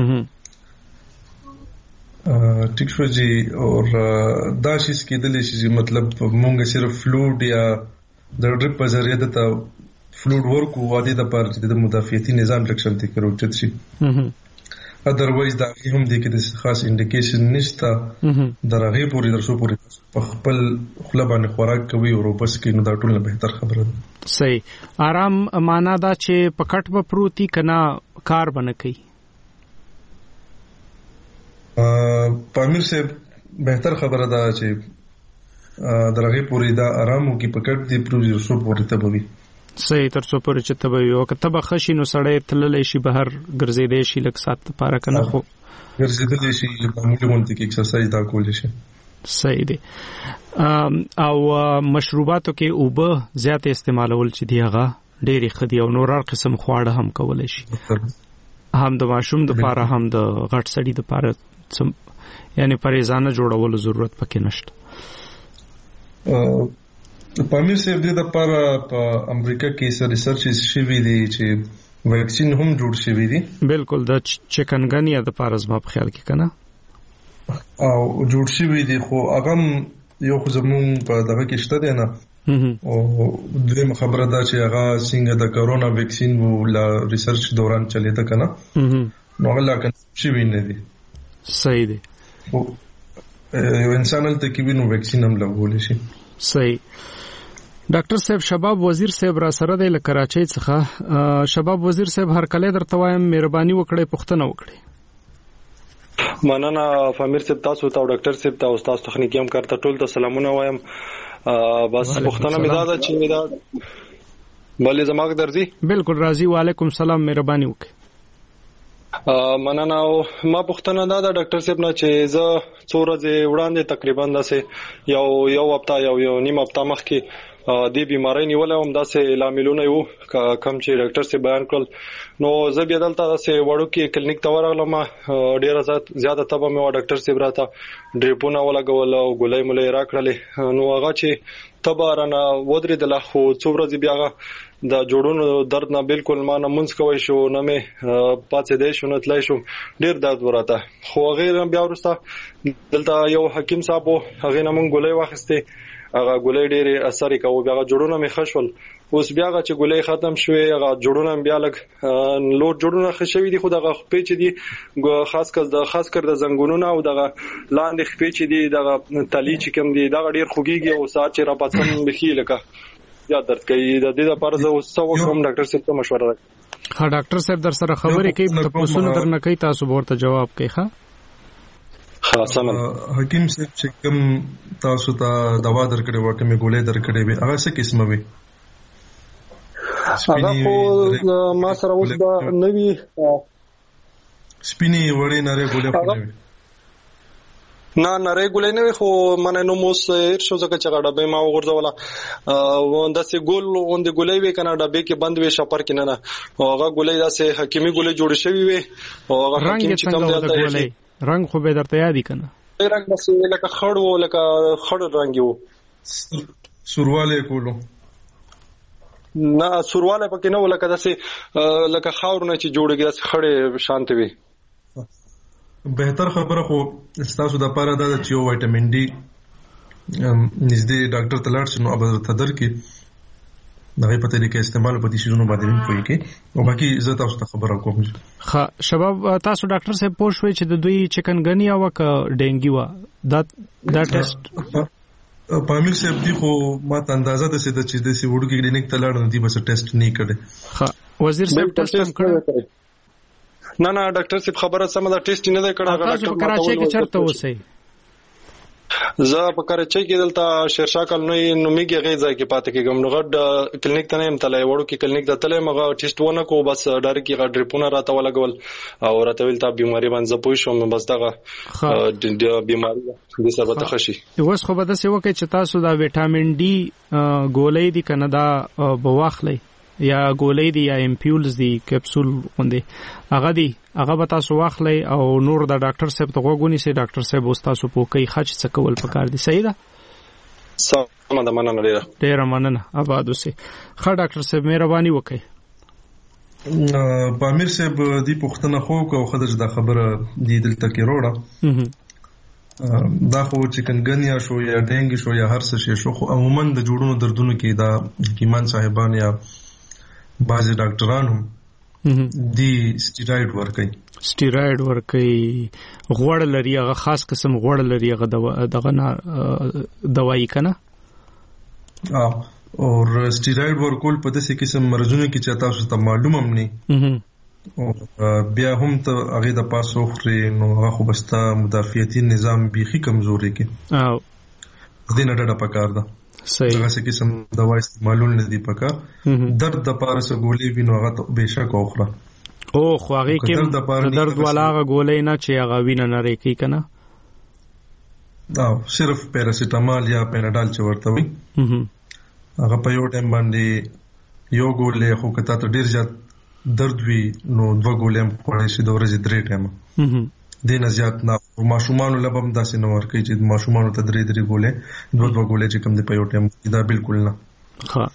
ټیک شو جی اور دا شي کېدلی شي مطلب مونږ صرف فلوډ یا د ډریپ په ذریعہ د فلوډ ورکو واده د پر د مدافعتي نظام لکشن ته کړو چې شي اذروایز دا هم دي کې د خاص انډیکیشن نشته درغه پوری درسو پوری په خپل خپل خوراک کوي او بس کې نو دا ټول نه بهتر خبره ده صحیح آرام معنا دا چې پکټ په پروتي کنا کار بنه کوي پامیر سے بهتر خبره ده چې درغه پوری دا آرامو کې پکټ دی پروژه سو پوری ته بوي صحیح تر څو پورې چې تبه یو کتابه خشي نو سړی تللې شي بهر ګرځېدې شي لک سات پاره کنه خو ګرځېدې شي معمولی مونږ کې ایکسرسایز دا کول شي صحیح دی او مشروباتو کې اوبه زیات استعمالول چې دی هغه ډېری خدي او نور هر قسم خواړه هم کولای شي هم د ماشوم د پاره هم د غټ سړي د پاره یعنی پریزانه جوړولو ضرورت پکې نشته پامیر سے د لپاره په امریکا کې سر ریسرچ شوی دی چې ویکسین هم جوړ شوی دی بالکل د چکنګنیا د لپاره زما په خیال کې کنه او جوړ شوی دی خو هغه یو خو زمون په دغه کې شته دی نه او دویم خبره ده چې هغه څنګه د کرونا ویکسین ولا ریسرچ دوران چلیدا کنه نو هغه کنه شوی نه دی صحیح دی او یو انسان ته کې وینو ویکسین هم لګول شي صحیح ډاکټر صاحب شباب وزیر صاحب را سره د کراچۍ څخه شباب وزیر صاحب هر کله درته وایم مهرباني وکړئ پوښتنه وکړئ مننه فامیر صاحب تاسو ته ډاکټر صاحب ته استاد تخنیکی هم کارته ټول ته سلامونه وایم بس پوښتنه مې دا چې دا بلې زماګ درځي بالکل راځي وعلیکم سلام مهرباني وکړئ مننه ما پوښتنه دا د ډاکټر صاحب نه چې زه څو ورځې وړاندې تقریبا داسې یو یو هفته یو یو نیم هفته مخکې د بیماری نیولې هم داسې لاملونه یو کم چې ډاکټر صاحب بیان کړل نو زه بیا دلته داسې وړو کې کلینیک ته ورغلم ډیره زیاته تبه مې و ډاکټر صاحب راته ډریپونه ولګول او ګولۍ مولې راکړلې نو هغه چې تبه رانه ودرېدله خو څو ورځې بیا د جوړونو درد نه بالکل ما نه منځ کوي شو نه مې پاتې دی شو نه تلای شو ډیر درد ورته خو غیر بیا ورسته دلته یو حکیم صاحب هغه نه مونږ ګولۍ واخستې هغه ګولۍ ډېرې اثر کوي بیا جوړونه مې خښول اوس بیا چې ګولۍ ختم شوې هغه جوړونه بیا لګ لوټ جوړونه خښوي دي خو دغه خپې چې دي خاص کر د خاص کر د زنګونونو او دغه لاندې خپې چې دي دغه تلی چې کوم دي دغه ډېر خوږيږي او سات چې را پاتم بخي لکه یا درد کوي د دې لپاره زه اوس څو کوم ډاکټر صاحب ته مشوره راکړم ها ډاکټر صاحب در سره خبرې کوي تاسو نه درنه کوي تاسو ورته جواب کوي ښه خاصه حکیم صاحب چې کوم تاسو ته دوا درکړې و کومې ګولې درکړې وي هغه څه قسمه وي هغه خو ما سره اوس دا نوی سپینی وړې نری ګولې خوري نه نری ګولې نه خو منه نو موس هر شو زکه چې غړډه ما وګرځوله او انداسه ګول اون دي ګولې وی کنه ډبې کې بند وی شپر کې نه نه هغه ګولې داسه حکیمي ګولې جوړ شوی وي او هغه حکیم چې کوم دلته رنگ خو به درته یادی کنه رنگ بس لکه خړ وو لکه خړ رنگ وو سورواله کولو نه سورواله پکې نه ولکه داسه لکه خاور نه چې جوړږي داسه خړې شانت وي بهتر خبره خو تاسو د پاره دا چې یو وټامین ډي نږدې ډاکټر ته لاړ شئ نو به تدر کې دغه په طریقې استعمال په دې شنو باندې نه کوي کې او باقي زه تاسو ته خبره کوم. ښه شباب تاسو ډاکټر صاحب پوه شوي چې د دوی چکن ګنیا او ډینګي وا دا دا ټیسټ پامیر صاحب دی خو ماته اندازه ده چې د چې د سی وړو کې کلینیک ته لاړ نه دی بس ټیسټ نه کړي. ښه وزیر صاحب ټیسټ هم کړی نه نه ډاکټر صاحب خبره سم ده ټیسټ نه دی کړی. هغه ډاکټر کراچۍ کې چرته وسی زه په کراچۍ کې دلته شیرشاه کالونی نومیږي غیزه کې پاتې کېږم نو غټ کلینیک ته نه يم تلای وړو کې کلینیک ته تلای مغه ټیسټ ونه کو بس ډایرکټ کې غټ ریپونه راته ولګول او راته ویل تا بیماری باندې پوه شوم بس دغه د بیماری د سبب ته خشي. اوس خو به د څه وکړي چې تاسو دا وټامین ډي ګولې دي کنه دا بواخلې یا ګولې دي یا امپیولز دي کپسول غوندې هغه دي هغه به تاسو واخلئ او نور د ډاکټر صاحب ته غوږونی سي ډاکټر صاحب اوس تاسو په کوي خچ څه کول پکار دي. صحیح ده سم ده مننه ډیره ډیره مننه آباد اوسئ. ښه ډاکټر صاحب مهرباني وکړئ. پامیر صاحب دی پښتنه خو کو خدای دا خبره دی دلته کې روړه دا خو چکن ګنیا شو یا ډینګ شو یا هر څه شي شو خو عموما د جوړونو دردونو کې دا حکیمان صاحبان یا بعض ډاکټران هم دی سټیراید ورکي سټیراید ورکي غوړ لري هغه خاص قسم غوړ لري هغه دغه دوايي کنه او اور سټیراید ورکول په داسې قسم مرزونه کې چې تاسو ته معلوم هم نه او بیا هم ته هغه د پاسو خوري نو هغه خو بستا مدافعتي نظام بيخي کمزوري کې او دینه ډډه پکار ده. صحیح هغه څه قسم دوا استعمالول نه دی پکار درد د پاره سره ګولې وینو هغه بهشکه اوخره او خو هغه کې درد والا غولې نه چې هغه وینه نه ریکی کنه او صرف پیراسیټامال یا پیناډال چې ورته وي هغه په یو ټیم باندې یو ګولې خو کته ته ډیر زیات درد وی نو دوه ګولې هم خوړې شي د ورځې درې ټیم دینه زیات نه ماشومان لبم داسې نو ورکې چې ماشومان ته درې درې ګولې دوه دوه ګولې چې کوم دی په یو ټیم دا بالکل نه. ها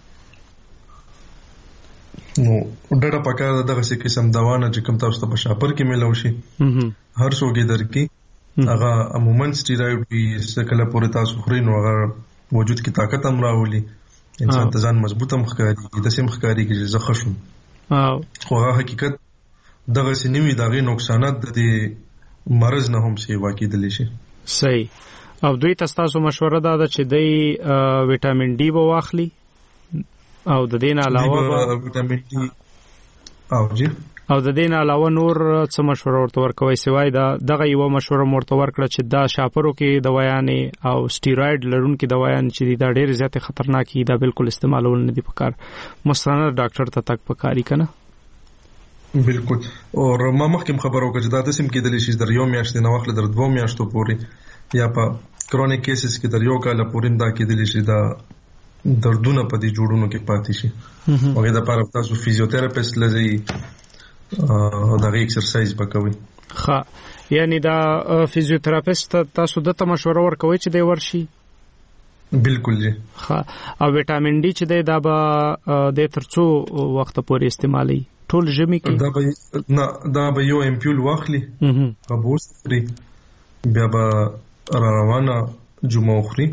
نو ډېر پکاره دغه څه قسم دوا نه چې کوم تاسو ته په شاپر کې ملو شي هر څوګي درکې هغه عموما سټیراید وی سکله پورې تاسو خوري نو هغه وجود کې طاقت هم راولي انسان ته ځان مضبوط هم ښکاري د سیم ښکاري کې زه خشم او خو هغه حقیقت دغه سنوي دغه نقصانات د دې مرز نه هم سی واقع دي شي. صحیح او دوی تاسو مشوره دا ده چې د وټامین ډي به واخلي او د دې نه علاوه وټامین ډي او جی او د دې نه علاوه نور څه مشوره ورته ورکوي سوای دا دغه یو مشوره ورته ورکړه چې دا شاپرو کې دوايانې او سټیراید لرونکي دوايان چې دا ډېر زیات خطرناک دي دا بالکل استعمالول نه دي پکار مستند ډاکټر ته تک پکاري کنه. بالکل او ما مخکې خبرو کړه چې دا د سیم کې د لشي در یو میاشتې نه واخله در دوه میاشتو پورې یا په کرونیک کیسز کې در یو کال پورې دا کې د لشي دا دردونه په دې جوړونو کې پاتې شي او دا لپاره تاسو فزیوتراپیست لږی او دا ایکسرسایز وکوي. ښه یعنی دا فزیوتراپیست تاسو د مشوره ورکوي چې دی ورشي بالکل جی. ښه او وټامین ډي چې دی دا به د ترڅو وخت پورې استعمالي ټول ژمي کې دا به نه دا به یو امپیول واخلي قبوس لري بیا به را روانه جمعه خوري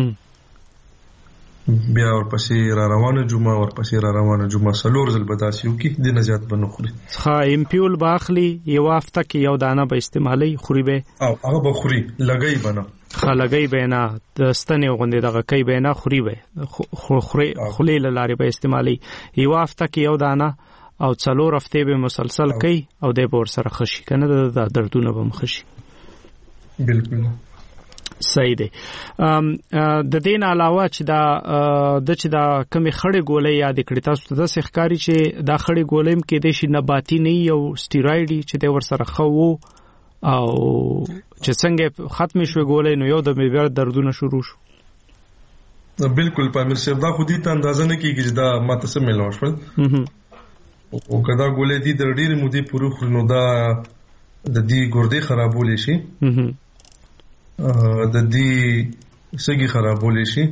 بیا ورپسې را روانه جمعه ورپسې را روانه جمعه سلور ځل به داسې وکړي د نزيات به نه خوري. ښه امپیول به اخلي یو هفته کې یو دانه به استعمالي خوري به او هغه به خوري لګي به نه ښه لګي به نه د ستنې غوندې دغه کوي به نه خوري به خوري خولې له لارې به استعمالي یو هفته کې یو دانه او څلور هفته به مسلسل کوي او د پور سره خشي کنه د دردونه به مخشي. بالکل صحیح دی. د دین علاوه چې دا د چې دا کمی خړې ګولې یاد کړی تاسو ته د ښکاری چې دا خړې ګولې کې د شي نباتي نه یو سټیرویډ چې د ور سره خو او چې څنګه ختم شو ګولې نو یو د بیا دردونه شروع شو. بالکل پامیر صاحب دا خو دې ته اندازه نه کیږي چې دا ماته سم ملو شول او کدا ګولې دي د ډېرې مودې پورې خورنو دا د دې ګردې خرابولې شي د دې سګي خرابولې شي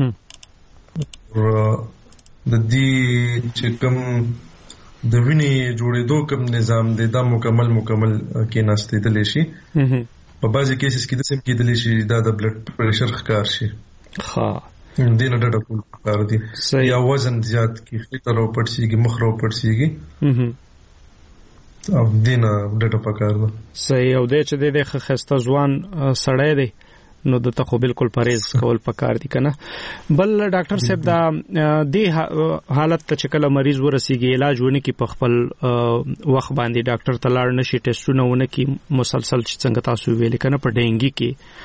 د دې چې کوم د وینې جوړېدو کوم نظام دی دا مکمل مکمل کې ناستېدلی شي. په بعضې کیسز کې داسې هم کېدلی شي دا د بلډ پریشر ښکار شي دې نه ډډه کول پکار دي. یا وزن زیات کې خېټه راوپټ سیږي مخ راوپټ سیږي او دې نه ډډه پکار ده. صحیح. او دې چې دې د ښایسته ځوان سړی دی نو د ته خو بالکل پرهیز کول پکار دي کنه. بل ډاکټر صاحب دا دې حالت ته چې کله مریض ورسیږي علاج ونه کی په خپل وخت باندې ډاکټر ته لاړ نشي ټیسټونه ونه کی مسلسل چې څنګه تاسو ویل کنه په ډینګي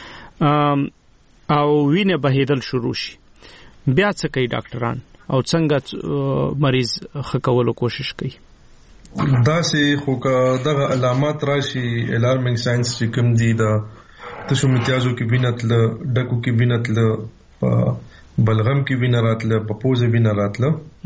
کې او وینه بهیدل شروع شي بیا څه کوي ډاکټران او څنګه مریض خکولو کوشش کوي؟ دا سه خو کا دغه علامات راشي الارمینګ ساينس چې کوم دي دا تاسو متیازو کې وینتل ډکو کې وینتل بلغم کې وینه راتله په پوزه وینه راتله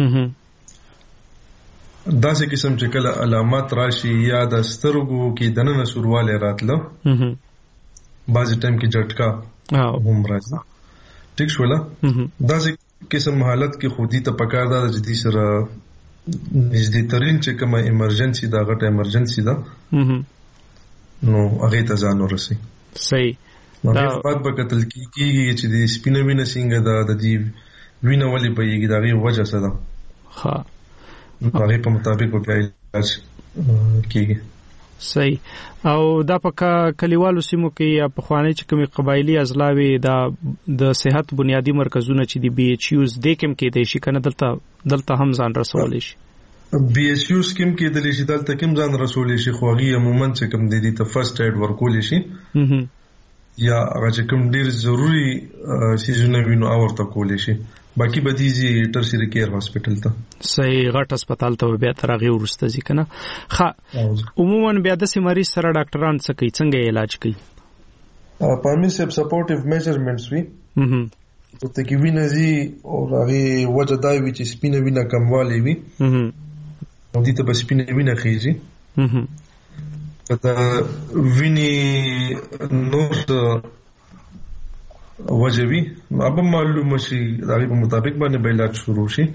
دا سه قسم چې کله علامات راشي یا د سترګو کې دننه سورواله راتله بعض ټایم کې جټکا هم راځي ټیک شولا. دا سه قسم حالت کې خودي ته پکار دا چې دې سره نږدې ترين چې کومه ایمرجنسي دا غټه ایمرجنسي ده نو هغه ته ځان ورسي. صحیح. دا په په قتل کیږي چې د سپینه وینه څنګه دا د دې وینه ولې بهيږي دا غي وجه څه ده ها هغه په مطابق به علاج کیږي. صحیح. او دا په کلیوالو سیمو کې یا په خواني چې کومي قبایلی ازلاوي دا د صحت بنیادی مرکزونه چې دی بي ایچ یوز د کوم کې د شي کنه دلته دلته هم ځان رسول شي. بي ایچ یو سکیم کې د لشي دلته کوم ځان رسول شي خو هغه عموما چې کوم د دې ته فرست ایډ ورکول شي یا هغه چې کوم ډیر ضروری سيزونه وینو اورته کول شي باقي بدیزي ټرشري کیر هاسپټل ته. صحیح. غټ هسپتال ته بیا تر هغه ورسته ځي کنه. ښه عموما بیا د مریض سره ډاکټران څه کوي څنګه علاج کوي؟ پامي سب سپورټیو میجرمنټس وی ته کې وینه زی او هغه وجه دا وی چې سپینه وینه کموالی وی او دې ته بس سپینه وینه خېږي پته ویني نور وجوي اب معلومه شي دغه په مطابق باندې علاج شروع شي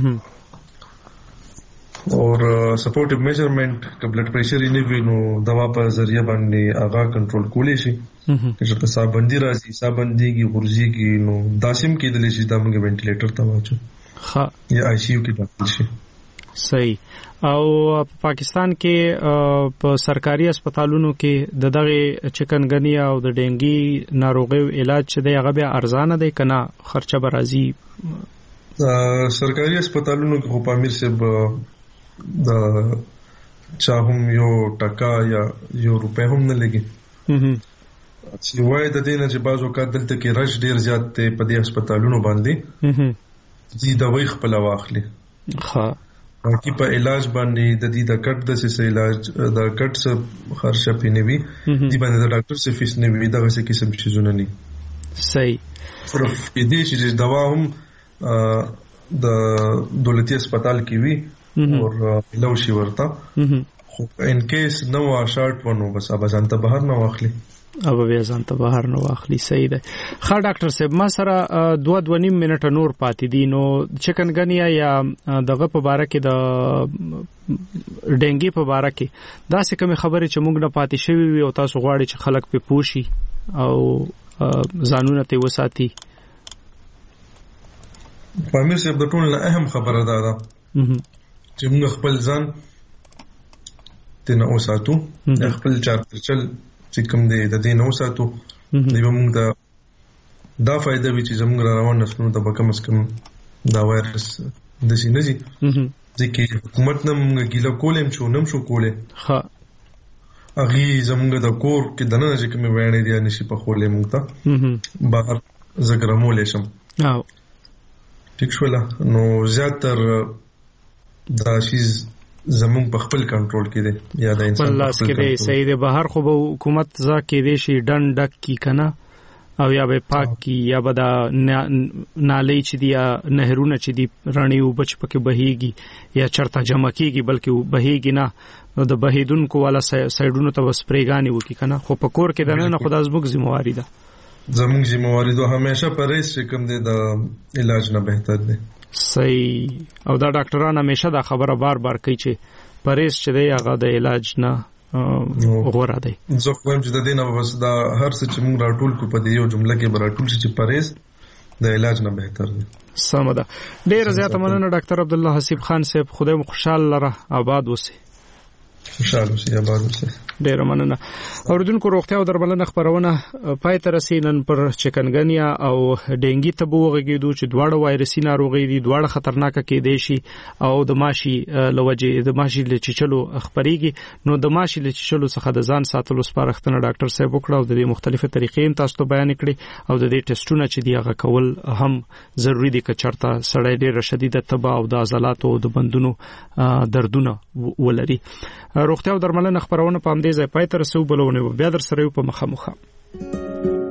اور سپورټیو میجرمنٹ ک بلډ پریشر یې نه وینو دوا په ذریعہ باندې هغه کنټرول کولی شي چې په صابندي راځي صابنديږي غورځيږي نو داسیم کې د لشي د موږ وینټیلیټر ته واچو ها یا آی سی یو کې داخل شي. صحیح. او پاکستان کې په سرکاري هسپتالونو کې د دغه چکنګنیا او د ډینګي ناروغیو علاج چې دی هغه بیا ارزانه دی کنه خرچه به راځي؟ سرکاري هسپتالونو کې خو پامیر صاحب د چا هم یو ټکا یا یو روپے هم نه لګي چې وای د دې نه چې بازو کا دلته کې رش ډیر زیات ته په دې هسپتالونو باندې دې دوايي خپل واخلي. ها باقي په علاج باندې د دې د کټ د سې علاج د کټ څخه خرچه پینوي دې باندې د ډاکټر څخه فیس نه وي دا څه قسم شي زونه نه. صحیح. صرف دې چې دوا هم د دولتي هسپتال کې وي او لو شي ورته خو ان کیس نو شارټ ونو بس اب ځان ته بهر نه واخلي اب بیا ځان ته بهر نه واخلي. صحیح ده. ښه ډاکټر صاحب ما سره دوه دوه نیم منټه نور پاتې دي نو چکنګنیا یا دغه په باره کې د ډینګي په باره کې دا څه کوم خبره چې موږ نه پاتې شوی وي او تاسو غواړئ چې خلک په پوښي او ځانونه ته وساتي؟ پامیر صاحب د ټول نه اهم خبره ده چې موږ خپل ځان تنه اوساتو خپل چارچل چې کوم دی د دې نو ساتو دی موږ دا دا فائدہ وی چې زموږ روان نسلونو ته کم از کم دا وایرس د سینې دي ځکه حکومت نه موږ ګیله کولم چې نم شو کوله ها اغي زمونږ د کور کې دنه چې کوم وینې دی نشي په خولې مونږ ته بهر زګرمولې شم او ټیک شولا نو زیاتر دا شیز زمونږ په خپل کنټرول کې دی یا د انسان په خپل کې دی صحیح دی بهر خو به حکومت ځا کې دی شي ډن ډک کی کنه او یا به پاک کی یا به دا نالې چې دی یا نهرونه چې دی رانی او بچ پکې بهيږي یا چرته جمع کیږي بلکې بهيږي نه د بهیدونکو والا سایډونو ته سپریګانی وکي کنه خو په کور کې د نه خدای زموږ ذمہواری ده زموږ ذمہواری ده همیشه پرېز چې کوم دی د علاج نه بهتر دی صحیح او دا ډاکټران همیشه دا خبره بار بار کوي چې پرېز چې دی هغه د علاج نه غوړه دی زه خو هم چې د دې نه بس دا هر څه چې موږ راټول کو په دې یو جمله کې براټول چې پرېز د علاج نه بهتر دی سم ده ډیر زیاته مننه ډاکټر عبد الله حسیب خان صاحب خدای مو خوشاله لره آباد وسی خوشاله اوسئ آباد اوسئ ډیر مننه اوریدونکو روغتیا او درملنه خبرونه پای ته رسیدن پر چکنګنیا او ډینګي ته وګړو چې دواړه وایرسي ناروغي دي دواړه خطرناک کېدې شي او د ماشي لوجه د ماشي لچچلو خبريږي نو د ماشي لچچلو څخه د ځان ساتلو سپارښتنه ډاکټر صاحب وکړه او د مختلفه طریقې تاسو ته بیان کړي او د دې ټیسټونه چې دی هغه کول هم ضروری دي چې چرته سړی ډیر شدید تبه او د عضلات او د بندونو دردونه ولري روغتیا او درملنه خبرونه په همدې ځای پای ته رسو بلونه بیا در سره په مخه مخه